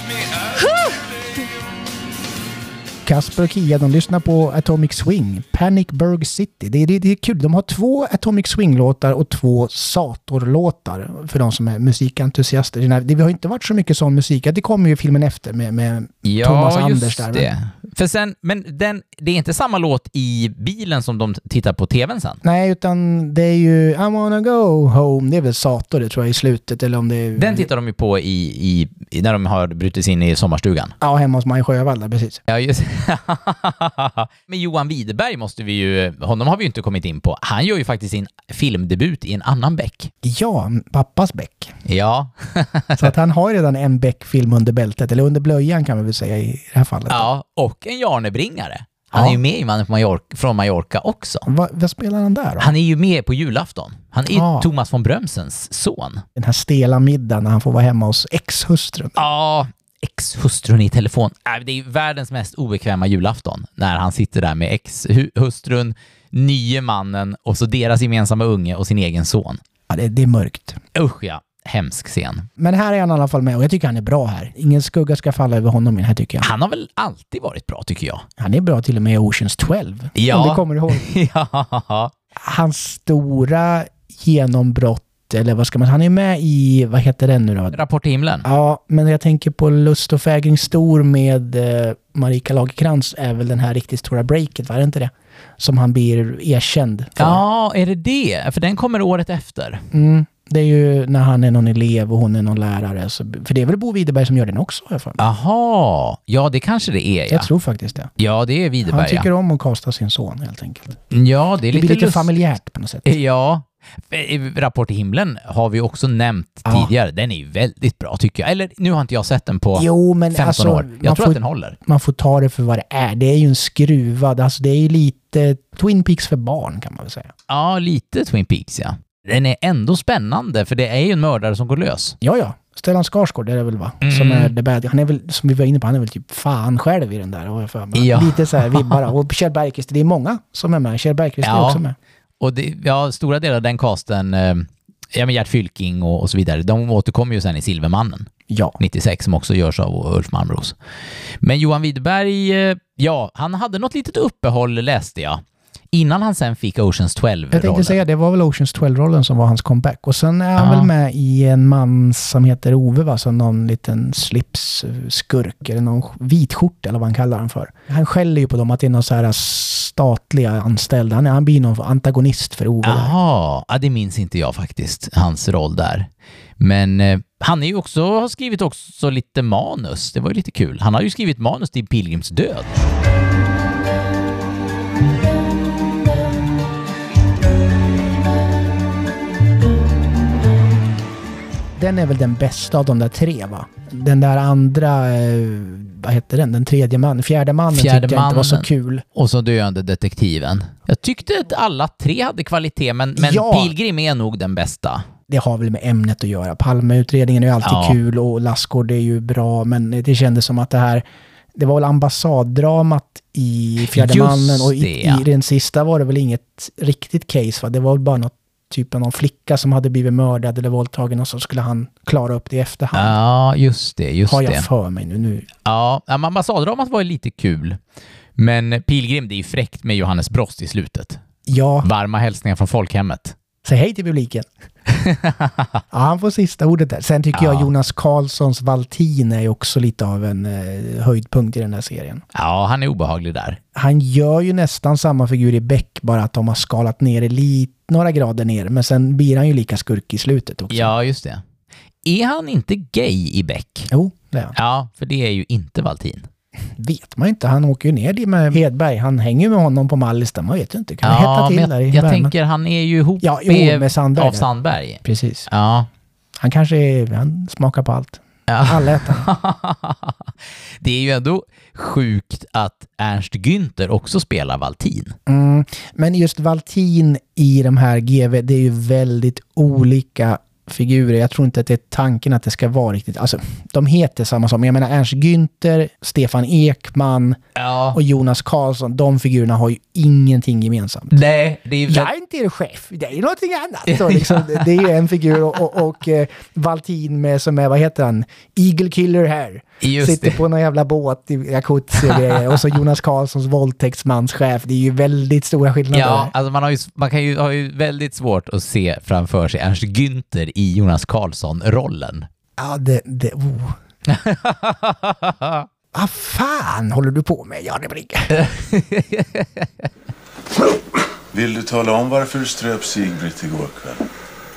Kasper och Kia, de lyssnar på Atomic Swing, Panicburg City. Det är, det, det är kul. De har två Atomic Swing-låtar och två Sator-låtar för de som är musikentusiaster. Det, det har inte varit så mycket sån musik. Det kommer ju filmen efter med, med Ja, Thomas Anders just där. det. För sen, men den, det är inte samma låt i bilen som de tittar på tvn sen? Nej, utan det är ju I wanna go home. Det är väl Sator, det tror jag, i slutet. Eller om det är... Den tittar de ju på i, i, i när de har brutit sig in i sommarstugan. Ja, hemma hos Maj Sjövall där, precis. Ja, just. Men Johan Widerberg måste vi ju, honom har vi ju inte kommit in på. Han gör ju faktiskt sin filmdebut i en annan Beck. Ja, pappas Beck. Ja. Så att han har redan en Beck-film under bältet, eller under blöjan kan man väl säga i det här fallet. Ja, och en Jarnebringare. Han Ja. är ju med i Mannen på Mallorca, från Mallorca också. Va, vad spelar han där då? Han är ju med på julafton. Han är ju Ja. Thomas von Brömsens son. Den här stela middagen när han får vara hemma hos ex-hustrun. Ja, ex-hustrun i telefon. Äh, det är ju världens mest obekväma julafton. När han sitter där med ex-hustrun, nye mannen och så deras gemensamma unge och sin egen son. Ja, det, det är mörkt. Usch ja, hemsk scen. Men här är han i alla fall med och jag tycker han är bra här. Ingen skugga ska falla över honom i den här tycker jag. Han har väl alltid varit bra tycker jag. Han är bra till och med i Oceans tolv. Ja. Om du kommer ihåg. Ja. Hans stora genombrott, eller vad ska man säga, han är med i, vad heter den nu då? Rapport till himlen. Ja, men jag tänker på Lust och fägring stor med eh, Marika Lagerkrantz är väl den här riktigt stora breaket, var det inte det? Som han blir erkänd för. Ja, är det det? För den kommer året efter. Mm. Det är ju när han är någon elev och hon är någon lärare. Så, för det är väl Bo Widerberg som gör den också. Jag Aha, ja det kanske det är. Ja, jag tror faktiskt det. ja det är Widerberg. Han tycker ja. om att kasta sin son helt enkelt. Ja, det är Det lite, blir lite lust- familjärt på något sätt. Ja, Rapport till himlen har vi också nämnt Ja. tidigare. Den är ju väldigt bra tycker jag. Eller nu har inte jag sett den på Jo, men femton alltså, år. Jag man tror får- att den håller. Man får ta det för vad det är. Det är ju en skruvad, alltså det är ju lite Twin Peaks för barn kan man väl säga. Ja, lite Twin Peaks ja. Den är ändå spännande för det är ju en mördare som går lös. Ja, ja. Stellan Skarsgård är det väl va? Mm. Som är the bad. Han är väl, som vi var inne på, han är väl typ fan själv i den där. Och för mig. Ja. Lite så här vibbar. Och Kjell Bergqvist, det är många som är med. Kjell Bergqvist Ja. är också med. Och det, ja, stora delar av den casten, eh, ja, men Gert Fylking och, och så vidare, de återkommer ju sen i Silvermannen Ja. nittiosex som också görs av Ulf Malmros. Men Johan Widerberg, eh, ja, han hade något litet uppehåll läste jag. Innan han sen fick Oceans twelve-rollen. Jag tänkte säga, det var väl Oceans twelve-rollen som var hans comeback. Och sen är han Ja. väl med i en man som heter Ove, va? Som någon liten slipsskurk eller någon vitskjort eller vad han kallar han för. Han skäller ju på dem att det är någon så här statliga anställda. Han, är, han blir någon antagonist för Ove. där. Jaha, ja, det minns inte jag faktiskt, hans roll där. Men eh, han är ju också, har skrivit också lite manus. Det var ju lite kul. Han har ju skrivit manus till Pilgrims död. Den är väl den bästa av de där tre, va? Den där andra, eh, vad heter den? Den tredje mannen, fjärde mannen Fjärde tyckte jag inte var så mannen. kul. Och så Döende detektiven. Jag tyckte att alla tre hade kvalitet, men, men Ja. Pilgrim är nog den bästa. Det har väl med ämnet att göra. Palmeutredningen är ju alltid Ja. kul och Lassgård är ju bra, men det kändes som att det här, det var väl ambassaddramat i Fjärde Just mannen och i, det, ja. i den sista var det väl inget riktigt case, va? Det var väl bara något typ av någon flicka som hade blivit mördad eller våldtagen och så skulle han klara upp det i efterhand. Ja, just det, just har jag det. för mig nu. nu. Ja, ambassaddramat var ju lite kul. Men Pilgrim, det är ju fräckt med Johannes Brost i slutet. Ja, Varma hälsningar från folkhemmet. säg hej till publiken. Ja, han får sista ordet där. Sen tycker Ja. jag Jonas Karlssons Valtin är ju också lite av en eh, höjdpunkt i den här serien. Ja, han är obehaglig där. Han gör ju nästan samma figur i Beck, bara att de har skalat ner det lite, några grader ner. Men sen blir han ju lika skurk i slutet också. Ja, just det. Är han inte gay i Beck? Jo, det är han. Ja, för det är ju inte Valtin. Vet man inte. Han åker ju ner dit med Hedberg. Han hänger ju med honom på Mallis. Man vet ju inte. Kan det hetta till men där i jag, jag värmen? tänker han är ju ihop Ja, jo, med, med Sandberg av där. Sandberg. Precis. Ja. Han kanske är, han smakar på allt. Ja. Allätare. Det är ju ändå sjukt att Ernst Günther också spelar Valtin. Mm, men just Valtin i de här G V, det är ju väldigt olika figurer. Jag tror inte att det är tanken att det ska vara riktigt. Alltså, de heter samma sak. Men jag menar Ernst Günther, Stefan Ekman Ja. och Jonas Karlsson, de figurerna har ju ingenting gemensamt. Nej, det är ju... Jag är inte er chef, det är någonting annat. Så liksom, det är ju en figur och, och, och eh, Valtin med, som är, vad heter han? Eagle Killer här. Just Sitter det. på någon jävla båt i Jakutsi och grejer. Och så Jonas Karlssons våldtäktsmanschef. Det är ju väldigt stora skillnader. Ja, alltså man, har ju, man kan ju ha ju väldigt svart att se framför sig Ernst Günther i Jonas Karlsson-rollen. Ja, det... det oh. Vad fan håller du på med? Ja, det blir inget. Vill du tala om varför du ströp Sigbritt igår kväll?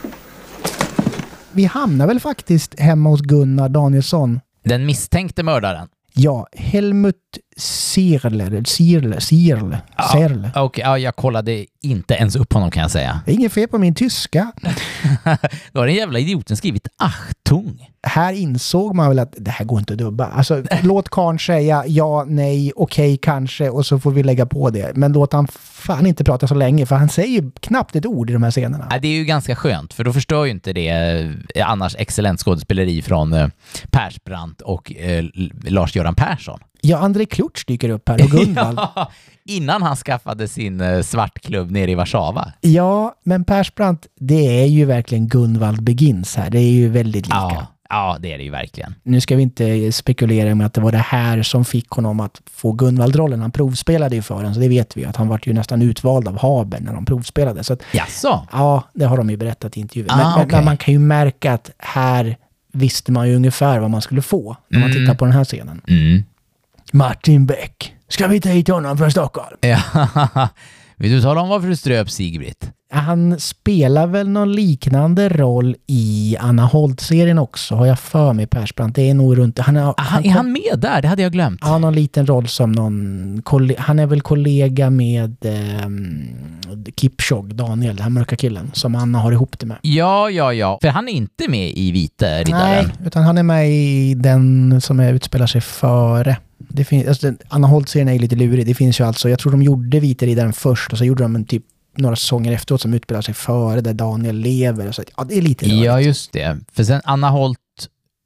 Vi hamnar väl faktiskt hemma hos Gunnar Danielsson. Den misstänkte mördaren. Ja, Helmut Sirler. Sirle, Sirle, Sirle. Okej, ja, jag kollade inte ens upp honom kan jag säga. Det är inget fel på min tyska. Då har den jävla idioten skrivit Achtung. Här insåg man väl att det här går inte att dubba. Alltså, låt Karn säga ja, nej, okej, kanske och så får vi lägga på det. Men låt han fan inte prata så länge för han säger ju knappt ett ord i de här scenerna. Ja, det är ju ganska skönt för då förstör ju inte det eh, annars excellent skådespeleri från eh, Persbrandt och eh, Lars-Göran Persson. Ja, André Klutsch dyker upp här och Gunvald. Ja, innan han skaffade sin eh, svartklubb nere i Warszawa. Ja, men Persbrandt, det är ju verkligen Gunvald Begins här. Det är ju väldigt lika. Ja, ja, det är det ju verkligen. Nu ska vi inte spekulera med att det var det här som fick honom att få Gunvald-rollen. Han provspelade ju för den, så det vet vi. Att han var ju nästan utvald av Haber när de provspelade. Så att, Jaså? ja, det har de ju berättat i intervjuer. Ah, men, men, okej. men man kan ju märka att här visste man ju ungefär vad man skulle få när man Mm. tittar på den här scenen. Mm. Martin Beck. Ska vi ta hit honom från Stockholm? Ja. Vill du tala om varför du ströp Sigbritt? Han spelar väl någon liknande roll i Anna Holt-serien också, har jag för mig, Persbrandt. Det är nog runt... Han är, Han, är han med där? Det hade jag glömt. Han har någon liten roll som någon... kolle- Han är väl kollega med eh, Kipchoge, Daniel, den här mörka killen, som Anna har ihop det med. Ja, ja, ja. För han är inte med i Vita riddaren. Nej, utan han är med i den som är, utspelar sig före. Det finns, alltså, den- Anna Holt-serien är ju lite lurig. Det finns ju alltså... Jag tror de gjorde Vita riddaren först och så gjorde de en typ några säsonger efteråt som utspelar sig före där Daniel lever. Så, ja, det är lite Ja, rörigt. just det. För sen Anna Holt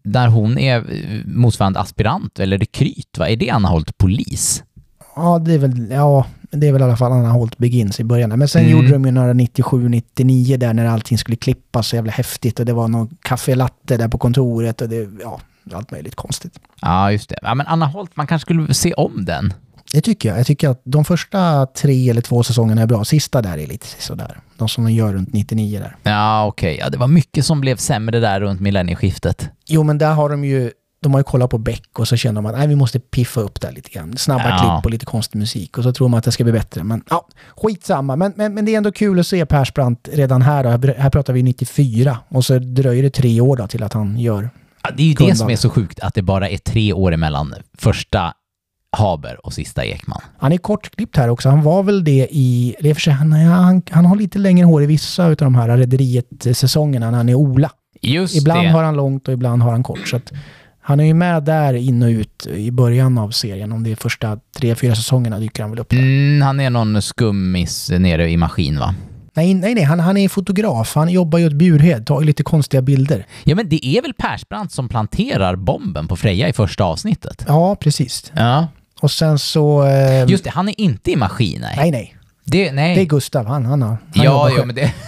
där hon är motsvarande aspirant eller rekryt, va? Är det Anna Holt polis? Ja, det är väl, ja, det är väl i alla fall Anna Holt Begins i början. Men sen mm. gjorde de ju några nittiosju nittionio där när allting skulle klippas så jävla häftigt och det var någon kaffelatte där på kontoret och det, ja, allt möjligt konstigt. Ja, just det. Ja, men Anna Holt, man kanske skulle se om den. Det tycker jag. Jag tycker att de första tre eller två säsongerna är bra. Sista där är lite sådär. De som de gör runt nittionio där. Ja, okej. Okay. Ja, det var mycket som blev sämre där runt millennieskiftet. Jo, men där har de ju de har ju kollat på Beck och så känner de att nej, vi måste piffa upp där lite grann. Snabba ja. klipp och lite konstig musik. Och så tror man att det ska bli bättre. Men ja, skitsamma. Men, men, men det är ändå kul att se Persbrandt redan här. Då. Här pratar vi nittiofyra. Och så dröjer det tre år då till att han gör... Ja, det är ju det som är så sjukt. Att det bara är tre år emellan första Haber och sista Ekman. Han är kortklippt här också. Han var väl det i... Det är för sig, han, han, han har lite längre hår i vissa av de här Rederiet-säsongerna när han är Ola. Just ibland det. har han långt och ibland har han kort. Så att han är ju med där in och ut i början av serien. Om det är första tre, fyra säsongerna dyker han väl upp där. Mm, han är någon skummis nere i maskin, va? Nej, nej, nej. Han, han är fotograf. Han jobbar ju åt Bjurhed. Tar lite konstiga bilder. Ja, men det är väl Persbrandt som planterar bomben på Freja i första avsnittet? Ja, precis. Ja. Och sen så... Eh... Just det, han är inte i maskin, nej. Nej, nej. Det, nej. det är Gustav. Han, han har... Han ja, ja, men det...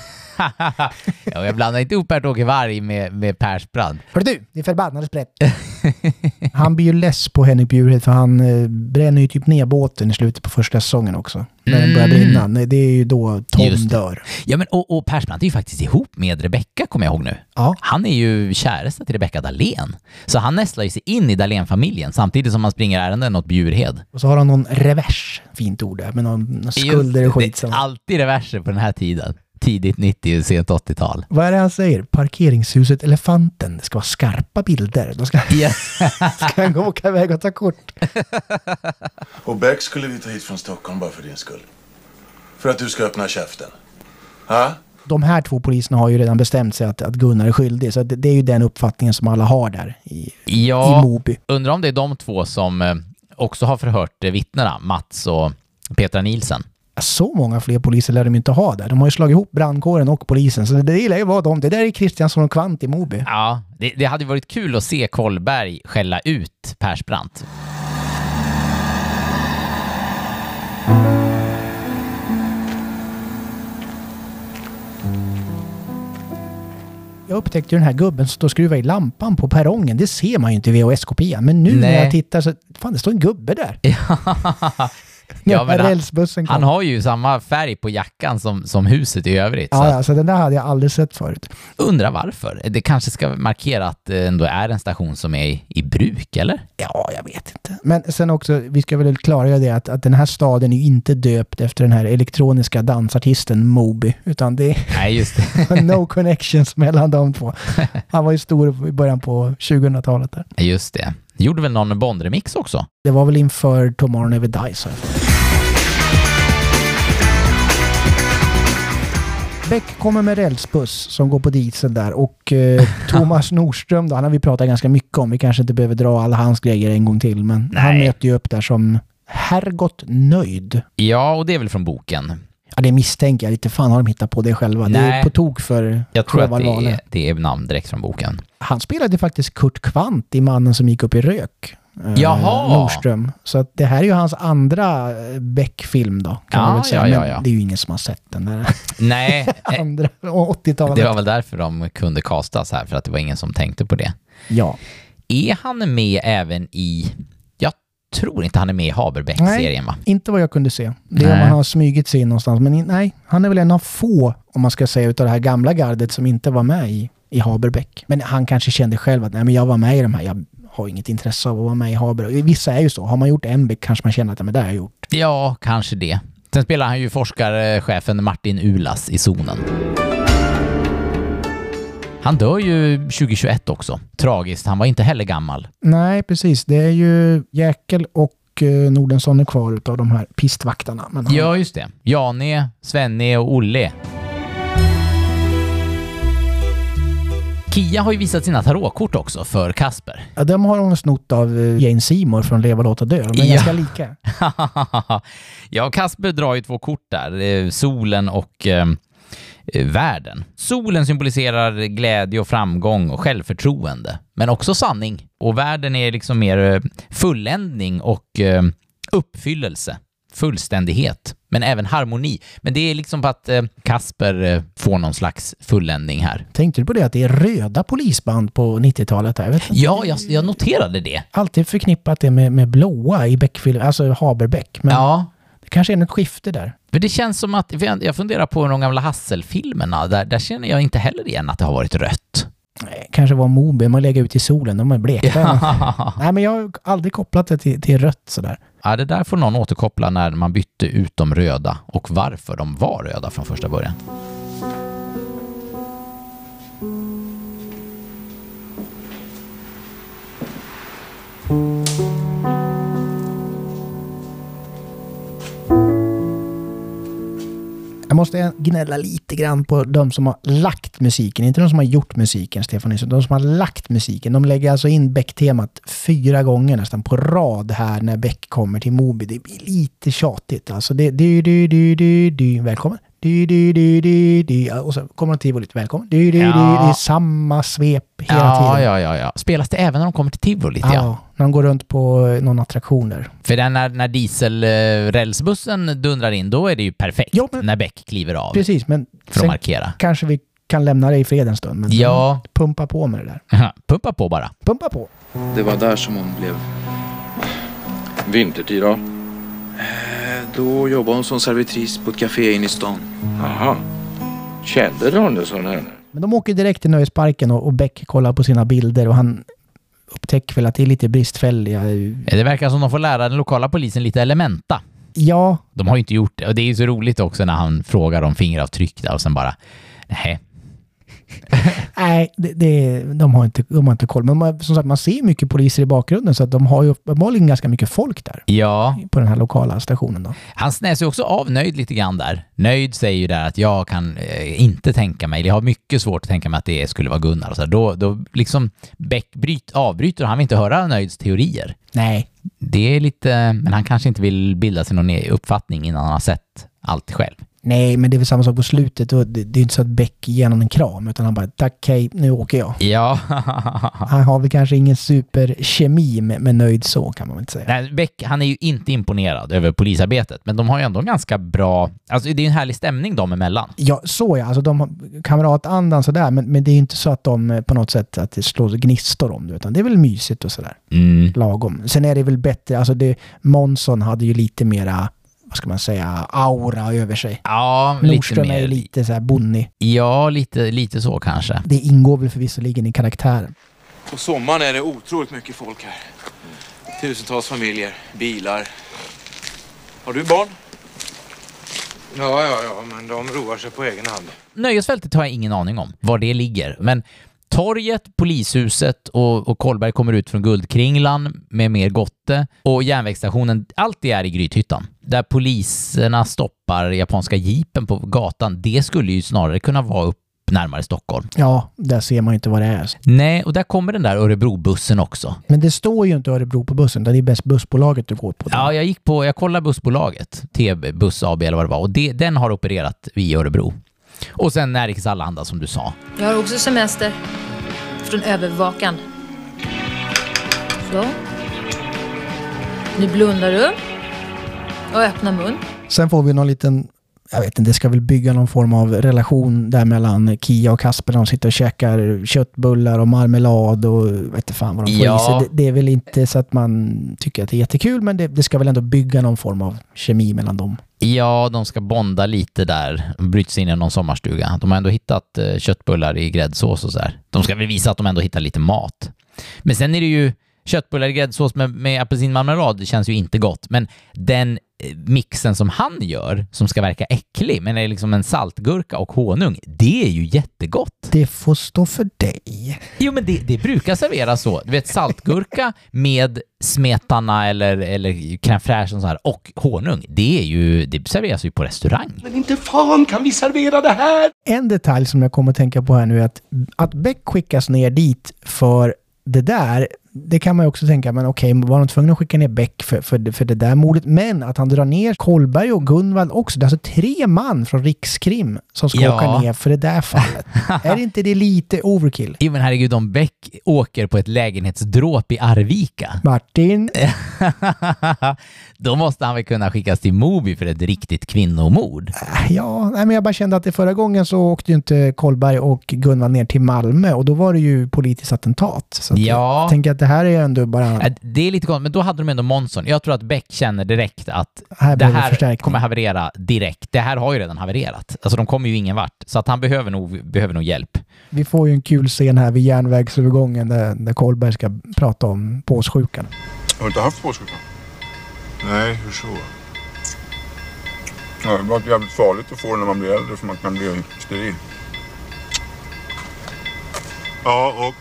ja, jag blandar inte upp Bert-Åke Varg med, med Persbrandt. Hör du, det är förbannade sprätt. Han blir ju less på Henrik Bjurhed för han eh, bränner ju typ ner båten i slutet på första säsongen också. När mm. den börjar brinna. Det är ju då Tom dör. Ja, men och, och Persbrandt är ju faktiskt ihop med Rebecca, kommer jag ihåg nu. Ja. Han är ju käresta till Rebecca Dahlén. Så han nästlar ju sig in i Dahlén-familjen samtidigt som han springer ärenden åt Bjurhed. Och så har han någon revers, fint ord där, med någon skulder och skit. Det är alltid reverser på den här tiden. Tidigt nittio, sent åttiotal. Vad är det han säger? Parkeringshuset Elefanten. Det ska vara skarpa bilder. Då ska, yeah. ska han gå åka iväg och ta kort. Och Beck skulle vi ta hit från Stockholm bara för din skull. För att du ska öppna käften. Ha? De här två poliserna har ju redan bestämt sig att, att Gunnar är skyldig. Så det, det är ju den uppfattningen som alla har där i, ja, i Moby. Undrar om det är de två som eh, också har förhört eh, vittnena, Mats och Petra Nielsen. Så många fler poliser lär de inte ha där. De har ju slagit ihop brandkåren och polisen. Så det gillar ju vara de. Det där är Kristiansson och Kvant i Moby. Ja, det, det hade varit kul att se Kollberg skälla ut Persbrandt. Jag upptäckte ju den här gubben som står och skruvar i lampan på perrongen. Det ser man ju inte i V H S-kopian. Men nu Nej. när jag tittar så... Fan, det står en gubbe där. Ja, men han, han har ju samma färg på jackan som, som huset i övrigt. Ja, så. Alltså, den där hade jag aldrig sett förut. Undrar varför. Det kanske ska markera att det ändå är en station som är i, i bruk, eller? Ja, jag vet inte. Men sen också, vi ska väl klargöra det att, att den här staden är ju inte döpt efter den här elektroniska dansartisten Moby, utan det är Nej, just det. no connections mellan de två. Han var ju stor i början på tjugohundratalet där. Just det. Gjorde väl någon Bond-remix också? Det var väl inför Tomorrow Never Dies. Beck kommer med rälsbuss som går på diesel där och eh, Thomas Nordström då, han har vi pratat ganska mycket om. Vi kanske inte behöver dra alla hans grejer en gång till, men Nej. han möter ju upp där som Herrgott nöjd. Ja, och det är väl från boken. Ja, det misstänker jag. Lite fan har de hittat på det själva. Nej. Det är på tok för Jag tror att det är, det är namn direkt från boken. Han spelade faktiskt Kurt Kvant i Mannen som gick upp i rök. Jaha. Nordström. Så att det här är ju hans andra Beck-film då, kan ja, man väl säga. Ja, ja, Men ja. det är ju ingen som har sett den där. Nej. andra åttiotalet. Det var väl därför de kunde kastas här, för att det var ingen som tänkte på det. Ja. Är han med även i... Jag tror inte han är med i Haberbeck-serien, va? Inte vad jag kunde se. Det är om han har smygit sig in någonstans. Men nej, han är väl en av få, om man ska säga, utav det här gamla gardet som inte var med i, i Haberbeck. Men han kanske kände själv att nej, men jag var med i de här. Jag har inget intresse av att vara med i Haber. Vissa är ju så. Har man gjort en Beck kanske man känner att men det har jag gjort. Ja, kanske det. Sen spelar han ju forskarchefen Martin Ulas i Zonen. Han dör ju tjugohundratjugoett också. Tragiskt. Han var inte heller gammal. Nej, precis. Det är ju Jäkel och uh, Nordensson är kvar utav de här pistvaktarna. Men han... Ja, just det. Jane, Svenne och Olle. Kia har ju visat sina tarotkort också för Kasper. Ja, de har hon snott av Jane Seymour från Leva, låta dö. De är ja. ganska lika. Ja, Kasper drar ju två kort där. Solen och eh, eh, världen. Solen symboliserar glädje och framgång och självförtroende, men också sanning. Och världen är liksom mer eh, fulländning och eh, uppfyllelse. Fullständighet, men även harmoni. Men det är liksom på att eh, Kasper eh, får någon slags fulländning här. Tänkte du på det att det är röda polisband på nittiotalet här? Vet Ja, jag, jag noterade det. Alltid förknippat det med, med blåa i Beck-film, alltså Haberbeck. Men Ja. det kanske är något skifte där. För det känns som att, jag funderar på de gamla Hassel-filmerna, där, där känner jag inte heller igen att det har varit rött. Nej, kanske var Moby, man lägger ut i solen, de är blekta. Ja. Nej, men jag har aldrig kopplat det till, till rött sådär. Ja, det där får någon återkoppla när man bytte ut de röda och varför de var röda från första början. Jag måste gnälla lite grann på de som har lagt musiken. Inte de som har gjort musiken, Stefan Nilsson. De som har lagt musiken. De lägger alltså in Beck-temat fyra gånger nästan på rad här när Beck kommer till Moby. Det blir lite tjatigt. Alltså det... Du, du, du, du, du. Välkommen. Du, du, du, du, du. Och så kommer de till lite välkommen. Du, du, Ja. du, det är samma svep hela Ja, tiden. ja, ja, ja. Spelas det även när de kommer till Tivoli? Ja. Ja, när de går runt på någon attraktion där. För den när, när dieselrälsbussen dundrar in, då är det ju perfekt. Jo, men- när Beck kliver av Precis, men för att sen markera. kanske vi kan lämna det i fred en stund. Men Ja. pumpa på med det där. Pumpa på bara. Pumpa på. Det var där som hon blev... Vintertid då? Då jobbade hon som servitris på ett café in i stan. Aha. Kände Ronnesson henne? Men de åker direkt till nöjesparken och, och Beck kollar på sina bilder och han upptäcker väl att det är lite bristfälliga. Det verkar som de får lära den lokala polisen lite elementa. Ja, De har ju inte gjort det. Och det är ju så roligt också när han frågar om fingeravtryck där och sen bara, nej. nej, det, det, de, har inte, de har inte koll. Men man, som sagt, man ser mycket poliser i bakgrunden så att de har ju uppenbarligen ganska mycket folk där Ja, på den här lokala stationen då. han snäser ju också av Nöjd lite grann där. Nöjd säger ju där att jag kan eh, inte tänka mig, jag har mycket svårt att tänka mig att det skulle vara Gunnar. Och så här. Då, då liksom Beck bryt, avbryter och han vill inte höra Nöjds teorier. Nej, Det är lite, men han kanske inte vill bilda sig någon uppfattning innan han har sett allt själv. nej, men det är väl samma sak på slutet. Och det, det är inte så att Beck ger honom en kram utan han bara, tack, hej, nu åker jag. Ja. Han har väl kanske ingen superkemi med, med Nöjd så kan man väl inte säga. Nej, Beck, han är ju inte imponerad över polisarbetet, men de har ju ändå en ganska bra, alltså det är en härlig stämning dem emellan. Ja, så ja. Alltså de har kamratandan sådär, men, men det är inte så att de på något sätt att det slår gnistor om det, utan det är väl mysigt och sådär. Mm. Lagom. Sen är det väl bättre, alltså det, Månsson hade ju lite mera, vad ska man säga, aura över sig. Ja, lite Nordström mer. är ju lite så här bonnig. Ja, lite, lite så kanske. Det ingår väl förvisserligen i karaktären. På sommaren är det otroligt mycket folk här. Tusentals familjer, bilar. Har du barn? Ja, ja, ja, men de roar sig på egen hand. Nöjesfältet har jag ingen aning om var det ligger, men torget, polishuset och, och Kolberg kommer ut från Guldkringlan med mer gotte och järnvägsstationen, allt det är i Grythyttan. Där poliserna stoppar japanska jeepen på gatan, det skulle ju snarare kunna vara upp närmare Stockholm. Ja, där ser man ju inte vad det är. Nej, och där kommer den där Örebrobussen också. Men det står ju inte Örebro på bussen, det är bäst bussbolaget du går på. Ja, jag gick på, jag kollade bussbolaget, T B Buss A B eller vad det var, och det, den har opererat i Örebro. Och sen Närikes Allehanda som du sa. Jag har också semester från övervakan. Så. Nu blundar du och öppnar mun. Sen får vi någon liten, jag vet inte, det ska väl bygga någon form av relation där mellan Kia och Kasper. De sitter och käkar köttbullar och marmelad och vet inte fan vad de får Ja. i sig. Det, det är väl inte så att man tycker att det är jättekul, men det, det ska väl ändå bygga någon form av kemi mellan dem. Ja, de ska bonda lite där. Bryta sig in i någon sommarstuga. De har ändå hittat eh, köttbullar i gräddsås och så där. De ska väl visa att de ändå hittar lite mat. Men sen är det ju köttbullar i gräddsås med, med apelsinmarmelad. Det känns ju inte gott. Men den eh, mixen som han gör, som ska verka äcklig, men är liksom en saltgurka och honung, det är ju jättegott. Det får stå för dig. Jo, men det, det brukar serveras så. Du vet, saltgurka med smetana eller, eller crème fraîche och så här, och honung, det är ju, det serveras ju på restaurang. Men inte fan kan vi servera det här! En detalj som jag kommer att tänka på här nu är att, att Beck skickas ner dit för det där, det kan man ju också tänka, men okej, var de tvungna att skicka ner Beck för, för, för det där mordet? Men att han drar ner Kollberg och Gunvald också. Det är alltså tre man från Rikskrim som ska Ja. åka ner för det där fallet. Är inte det lite overkill? Jo men herregud, om Beck åker på ett lägenhetsdråp i Arvika. Martin? Då måste han väl kunna skickas till Moby för ett riktigt kvinnomord. Ja, nej, men jag bara kände att det förra gången så åkte ju inte Kollberg och Gunvald ner till Malmö och då var det ju politiskt attentat. Så att Ja. jag tänker att det här är ändå bara... Äh, Det är lite konstigt, men då hade de ändå Månsson. Jag tror att Beck känner direkt att Här det behöver här förstärkning. kommer haverera direkt. Det här har ju redan havererat. Alltså de kommer ju ingen vart. Så att han behöver nog, behöver nog hjälp. Vi får ju en kul scen här vid järnvägsövergången där, där Kollberg ska prata om påssjukan. Har du inte haft påssjukan? Nej, hur så? Ja, det var jävligt farligt att få det när man blir äldre för man kan bli steril. Ja, och...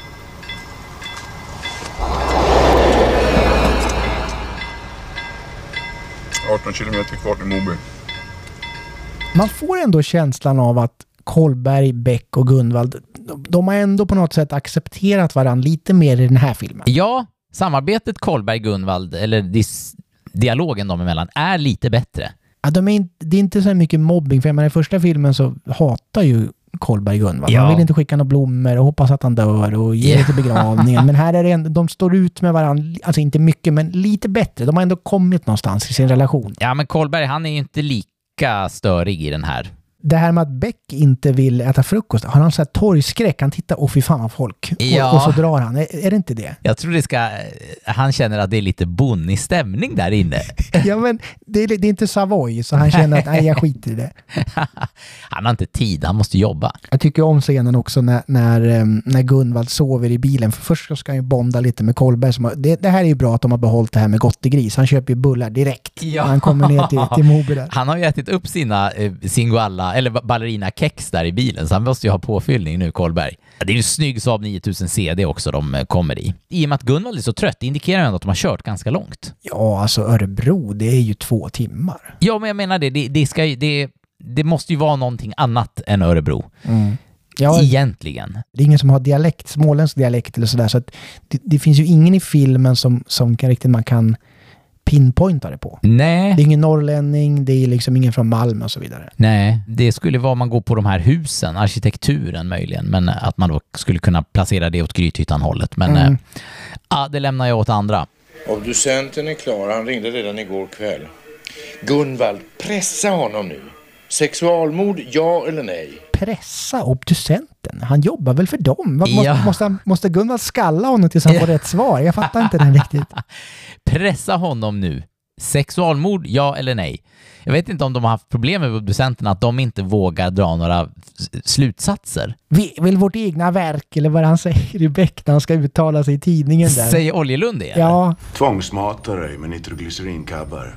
arton kilometer kvar till Moby. Man får ändå känslan av att Kollberg, Beck och Gunvald, de, de har ändå på något sätt accepterat varandra lite mer i den här filmen. Ja, samarbetet Kollberg-Gunvald, eller dis- dialogen dem emellan, är lite bättre. Ja, de är inte, det är inte så mycket mobbing, för jag menar, i första filmen så hatar ju Kollberg Gunvald. Ja. Man vill inte skicka några blommor och hoppas att han dör och ge Ja. det till begravningen. Men här är det ändå, de står ut med varandra, alltså inte mycket, men lite bättre. De har ändå kommit någonstans i sin relation. Ja, men Kollberg, han är ju inte lika störig i den här. Det här med att Beck inte vill äta frukost, har han så här torgskräck? Han tittar, och fy fan vad folk. Ja. Och, och så drar han. Är, är det inte det? Jag tror det ska... Han känner att det är lite bonnig stämning där inne. Ja, men det är, det är inte Savoy, så han känner att nej, jag skiter i det. Han har inte tid, han måste jobba. Jag tycker om scenen också när, när, em, när Gunvald sover i bilen. För först så ska han ju bonda lite med Kollberg. Som har, det, det här är ju bra att de har behållit det här med Gottegris. Han köper ju bullar direkt. Ja. När han kommer ner till, till Moby där. Han har ju ätit upp sina eh, singoalla, eller ba- ballerina-kex där i bilen, så han måste ju ha påfyllning nu, Kollberg. Det är ju en snygg Saab nio tusen C D också de eh, kommer i. I och med att Gunvald är så trött, det indikerar ju att de har kört ganska långt. Ja, alltså Örebro, det är ju två timmar. Ja, men jag menar det, det, det, ska, ju- det, det måste ju vara någonting annat än Örebro. Mm. Ja, Egentligen. det är ingen som har dialekt, småländsk dialekt eller sådär. Så att det, det finns ju ingen i filmen som, som kan riktigt man kan pinpointa det på. Nej. Det är ingen norrlänning, det är liksom ingen från Malmö och så vidare. Nej, det skulle vara om man går på de här husen, arkitekturen möjligen, men att man då skulle kunna placera det åt Grythyttan-hållet. Men Mm. eh, ja, det lämnar jag åt andra. Obducenten är klar, han ringde redan igår kväll. Gunvald, pressa honom nu. Sexualmord, ja eller nej? Pressa obducenten? Han jobbar väl för dem? Vad- Måste, Ja. måste, han- måste Gunvald skalla honom tills han får rätt svar? Jag fattar inte den riktigt. Pressa honom nu. Sexualmord, ja eller nej? Jag vet inte om de har haft problem med obducenterna, att de inte vågar dra några s- slutsatser. Vi vill vårt egna verk, eller vad han säger i Beck när han ska uttala sig i tidningen där. Säger Oljelund det? eller? Ja, Tvångsmata dig med nitroglycerinkabbar.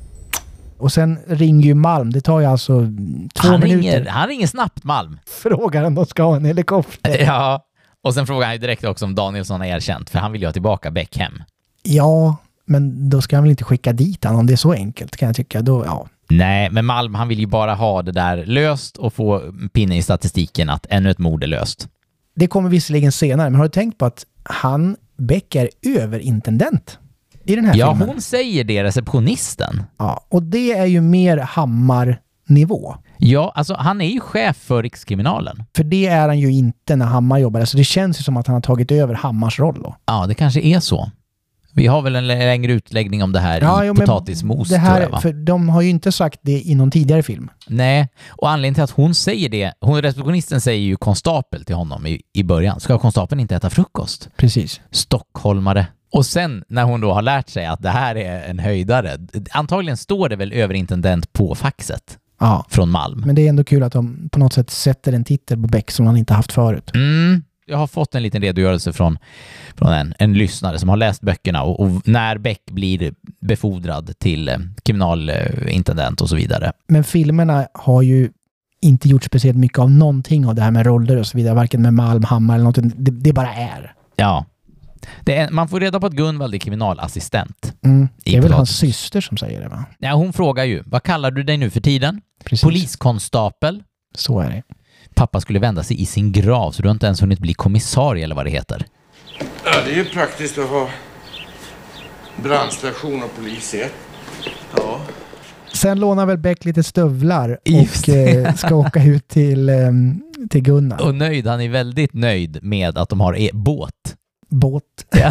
och sen ringer ju Malm. Det tar ju alltså två Han minuter. ringer, han ringer snabbt, Malm. Frågar om de ska ha en helikopter. Ja, och sen frågar han ju direkt också om Danielsson har erkänt, för han vill ju ha tillbaka Beck hem. Ja, men då ska han väl inte skicka dit han om det är så enkelt, kan jag tycka. Då, ja. Nej, men Malm, han vill ju bara ha det där löst och få pinne i statistiken att ännu ett mord är löst. Det kommer visserligen senare, men har du tänkt på att han, Beck, är överintendent i den här Ja, filmen? hon säger det, receptionisten. Ja, och det är ju mer Hammar-nivå. Ja, alltså han är ju chef för Rikskriminalen. För det är han ju inte när Hammar jobbar. Så det känns ju som att han har tagit över Hammars roll då. Ja, det kanske är så. Vi har väl en längre utläggning om det här i jo, men Potatismos, det här, tror jag, va? för de har ju inte sagt det i någon tidigare film. Nej, och anledningen till att hon säger det, hon, receptionisten säger ju konstapel till honom i, i början. Ska konstapeln inte äta frukost? Precis. Stockholmare. Och sen när hon då har lärt sig att det här är en höjdare, antagligen står det väl överintendent på faxet Ja, från Malm. men det är ändå kul att de på något sätt sätter en titel på Beck som han inte haft förut. Mm. Jag har fått en liten redogörelse från, från en, en lyssnare som har läst böckerna och, och när Beck blir befordrad till eh, kriminalintendent och så vidare. Men filmerna har ju inte gjort speciellt mycket av någonting av det här med roller och så vidare, varken med Malm, Hammar eller något. Det, det bara är. Ja. Det är, man får reda på att Gunvald är kriminalassistent. Mm. Det I är väl Potatis. hans syster som säger det, va? Ja, hon frågar ju, vad kallar du dig nu för tiden? Precis. Poliskonstapel. Så är det. Pappa skulle vända sig i sin grav så du har inte ens hunnit bli kommissarie eller vad det heter. det är ju praktiskt att ha brandstation och polis i ett. Ja. Sen lånar väl Beck lite stövlar Just och eh, ska åka ut till, eh, till Gunnar. Och nöjd, han är väldigt nöjd med att de har e- båt. Båt. Ja.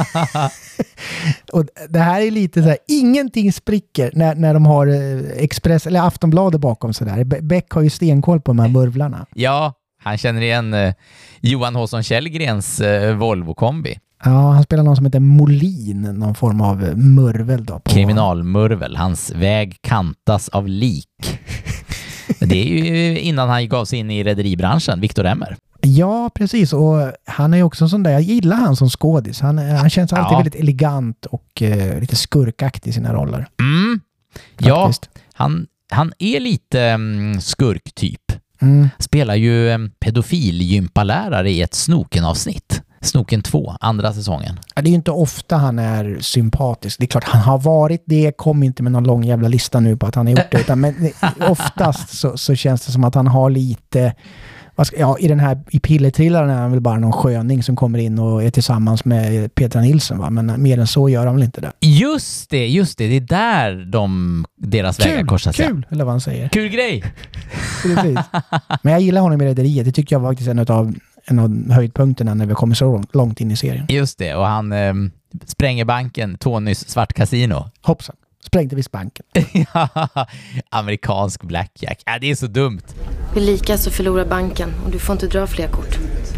Och det här är lite så här, ingenting spricker när, när de har eh, Express eller Aftonbladet bakom sig där. Be- Beck har ju stenkoll på de här murvlarna. Ja, han känner igen eh, Johan Håsson Källgrens eh, Volvo-kombi. Ja, han spelar någon som heter Molin, någon form av murvel då. På... Kriminalmurvel. Hans väg kantas av lik. Det är ju innan han gav sig in i rederibranschen, Viktor Emmer. Ja, precis. Och han är ju också en sån där, jag gillar han som skådis. Han, han känns alltid Ja. väldigt elegant och uh, lite skurkaktig i sina roller. Mm. Ja, Faktiskt. han, han är lite um, skurktyp. Mm. Spelar ju um, pedofilgympalärare i ett Snoken-avsnitt. Snoken två, andra säsongen. Ja, det är ju inte ofta han är sympatisk. Det är klart, han har varit det. Kom inte med någon lång jävla lista nu på att han har gjort det. Utan, men oftast så, så känns det som att han har lite... Vad ska, ja, i den här i Pillertrillaren är han väl bara någon sköning som kommer in och är tillsammans med Petra Nilsson, va? Men mer än så gör han väl inte det. Just det, just det. Det är där de, deras vägar korsar sig. Kul, eller vad han säger. Kul grej! Precis. Men jag gillar honom i Rederiet. Det tycker jag var faktiskt en av, en av höjdpunkterna när vi kommer så långt in i serien. Just det, och han eh, spränger banken, Tonys svart kasino. Hoppsan, sprängde visst banken. Amerikansk blackjack. Ja, det är så dumt. Vi lika så förlorar banken och du får inte dra fler kort.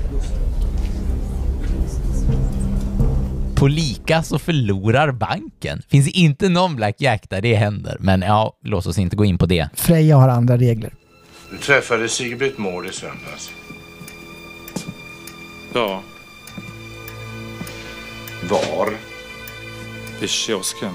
På lika så förlorar banken. Finns inte någon blackjack där det händer. Men ja, låt oss inte gå in på det. Freja har andra regler. Du träffade Sigbritt Mård i söndags. Ja, Var? vid kiosken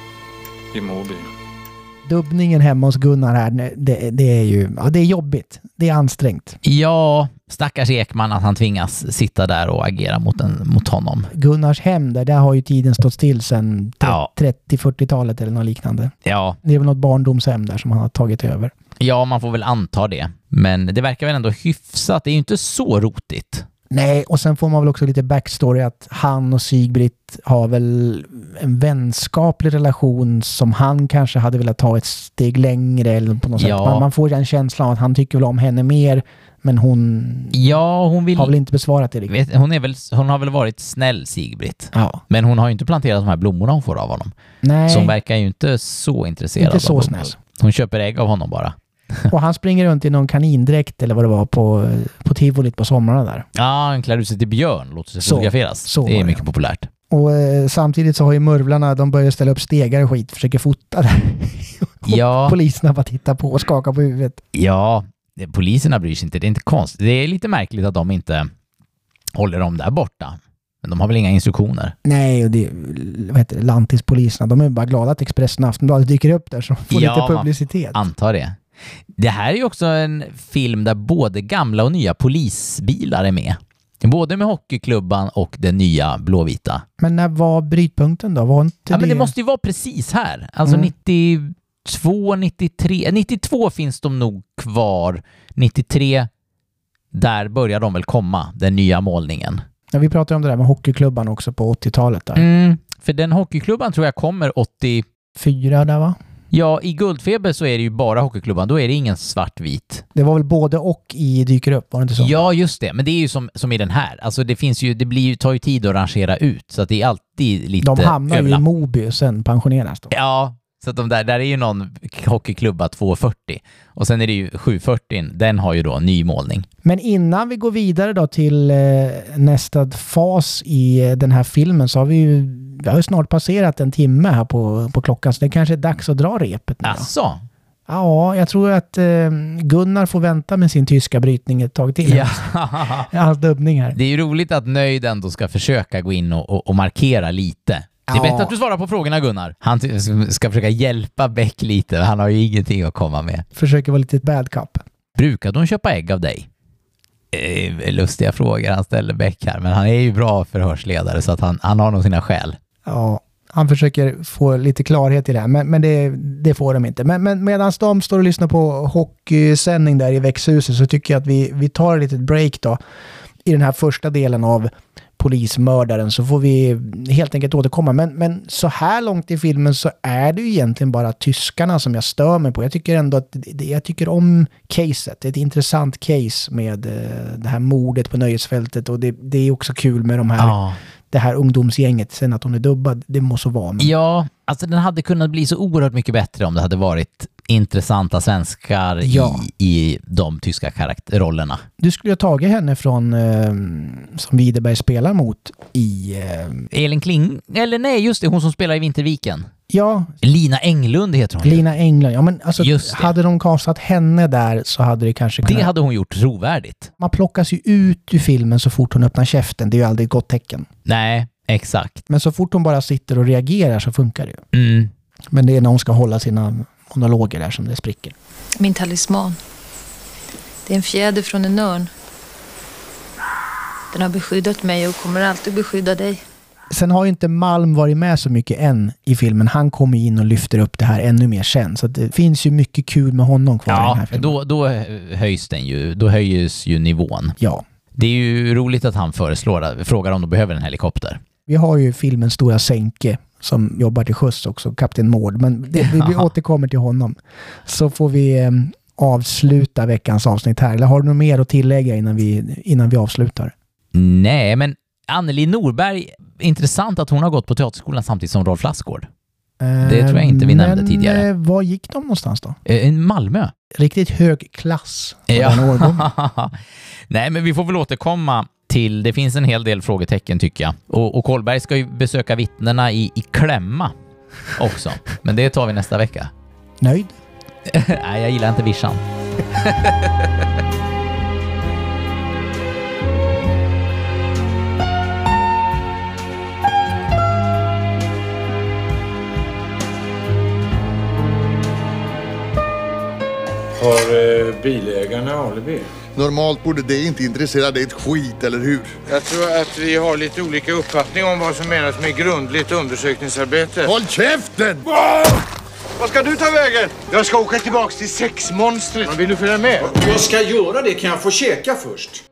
i Mårby. Dubbningen hemma hos Gunnar här, det, det är ju ja, det är jobbigt. Det är ansträngt. Ja, stackars Ekman att han tvingas sitta där och agera mot, en, mot honom. Gunnars hem där, där har ju tiden stått still sedan Ja. trettio-fyrtiotalet eller något liknande. Ja. Det är väl något barndomshem där som han har tagit över. Ja, man får väl anta det. Men det verkar väl ändå hyfsat. Det är ju inte så rotigt. Nej, och sen får man väl också lite backstory att han och Sigbritt har väl en vänskaplig relation som han kanske hade velat ta ett steg längre eller på något Ja. sätt. Man, man får den känslan av att han tycker väl om henne mer, men hon, Ja, hon vill... har väl inte besvarat det riktigt. Vet, hon, är väl, hon har väl varit snäll, Sigbritt. Ja. Men hon har ju inte planterat de här blommorna hon får av honom. Nej. Så hon verkar ju inte så intresserad Inte av så blommor. snäll. Hon köper ägg av honom bara. Och han springer runt i någon kanindräkt eller vad det var på, på tivolit på somrarna där. Ja, han klär ut sig till björn, låter sig Så, fotograferas. så det är var mycket det. populärt. Och eh, samtidigt så har ju murvlarna, de börjar ställa upp stegar och skit, försöker fota det. Ja. Poliserna bara tittar på och skakar på huvudet. Ja, det, poliserna bryr sig inte. Det är inte konstigt. Det är lite märkligt att de inte håller dem där borta. Men de har väl inga instruktioner? Nej, och det, vad heter det, lantispoliserna, de är bara glada att Expressen och Aftonbladet dyker upp där så de får Ja, lite publicitet. man antar det. Det här är ju också en film där både gamla och nya polisbilar är med. Både med hockeyklubban och den nya blåvita. Men när var brytpunkten då? Var inte Ja, det... men det måste ju vara precis här. Alltså Mm. nittiotvå, nittiotre... nittiotvå finns de nog kvar. nittiotre, där börjar de väl komma, den nya målningen. Ja, vi pratade om det där med hockeyklubban också på åttiotalet där. Mm, för den hockeyklubban tror jag kommer åttio... Fyra där, va? Ja, i Guldfeber så är det ju bara hockeyklubban. Då är det ingen svartvit. Det var väl både och i dyker upp, var det inte så? Ja, just det. Men det är ju som, som i den här. Alltså det finns ju, det blir ju, tar ju tid att rangera ut. Så att det är alltid lite De hamnar ju i överlapp. Moby och sen pensioneras de. Ja, så att de där, där är ju någon hockeyklubba tvåhundrafyrtio. Och sen är det ju sjuhundrafyrtio. Den har ju då en ny målning. Men innan vi går vidare då till eh, nästa fas i eh, den här filmen så har vi ju vi har ju snart passerat en timme här på, på klockan, så det kanske är dags att dra repet nu. Asså? Ja, jag tror att eh, Gunnar får vänta med sin tyska brytning ett tag till. Ja. Hans dubbning här. Det är ju roligt att Nöjd ändå ska försöka gå in och, och, och markera lite. Det är Ja. bättre att du svarar på frågorna, Gunnar. Han t- ska försöka hjälpa Beck lite. Han har ju ingenting att komma med. Försöker vara lite ett bad cup. Brukade hon köpa ägg av dig? Eh, lustiga frågor han ställer Beck här. Men han är ju bra förhörsledare så att han, han har nog sina skäl. Ja, han försöker få lite klarhet i det här, men, men det, det får de inte. Men, men medan de står och lyssnar på hockeysändning där i växthuset så tycker jag att vi, vi tar ett litet break då i den här första delen av polismördaren, så får vi helt enkelt återkomma. Men, men så här långt i filmen så är det ju egentligen bara tyskarna som jag stör mig på. Jag tycker ändå att det, jag tycker om caset. Det är ett intressant case med eh, det här mordet på nöjesfältet, och det, det är också kul med de här ja. det här ungdomsgänget. Sen att hon är dubbad, det måste vara. Men... Ja, alltså den hade kunnat bli så oerhört mycket bättre om det hade varit intressanta svenskar ja. i, i de tyska karakterrollerna. Du skulle ha tagit henne från eh, som Widerberg spelar mot i... Eh... Elin Kling, eller nej, just det, hon som spelar i Vinterviken. Ja. Lina Englund heter hon. Lina Englund, ja men alltså hade de kastat henne där så hade det kanske kunnat... Det hade hon gjort trovärdigt. Man plockas ju ut ur filmen så fort hon öppnar käften, det är ju aldrig ett gott tecken. Nej, exakt. Men så fort hon bara sitter och reagerar så funkar det ju. Mm. Men det är när hon ska hålla sina monologer där som det spricker. Min talisman. Det är en fjäder från en örn. Den har beskyddat mig och kommer alltid beskydda dig. Sen har ju inte Malm varit med så mycket än i filmen. Han kommer in och lyfter upp det här ännu mer sen. Så det finns ju mycket kul med honom kvar ja, i den här filmen. Då, då höjs den ju. Då höjs ju nivån. Ja. Det är ju roligt att han föreslår, frågar om de behöver en helikopter. Vi har ju filmens stora sänke som jobbar till sjöss också, Kapten Mård. Men det, vi, vi återkommer till honom. Så får vi eh, avsluta veckans avsnitt här. Eller har du något mer att tillägga innan vi, innan vi avslutar? Nej, men Anneli Norberg, intressant att hon har gått på teaterskolan samtidigt som Rolf Lassgård. Det tror jag inte vi nämnde tidigare. Men var gick de någonstans då? I Malmö. Riktigt hög klass. Ja. Nej, men vi får väl återkomma till, det finns en hel del frågetecken tycker jag. Och, och Kollberg ska ju besöka vittnena i, i Klämma också. Men det tar vi nästa vecka. Nöjd? Nej, jag gillar inte vischan. Har eh, bilägarna alibi? Normalt borde det inte intressera dig ett skit, eller hur? Jag tror att vi har lite olika uppfattning om vad som menas med grundligt undersökningsarbete. Håll käften! Vad ska du ta vägen? Jag ska åka tillbaks till sexmonstret. Vill du följa med? Jag ska göra det, kan jag få käka först?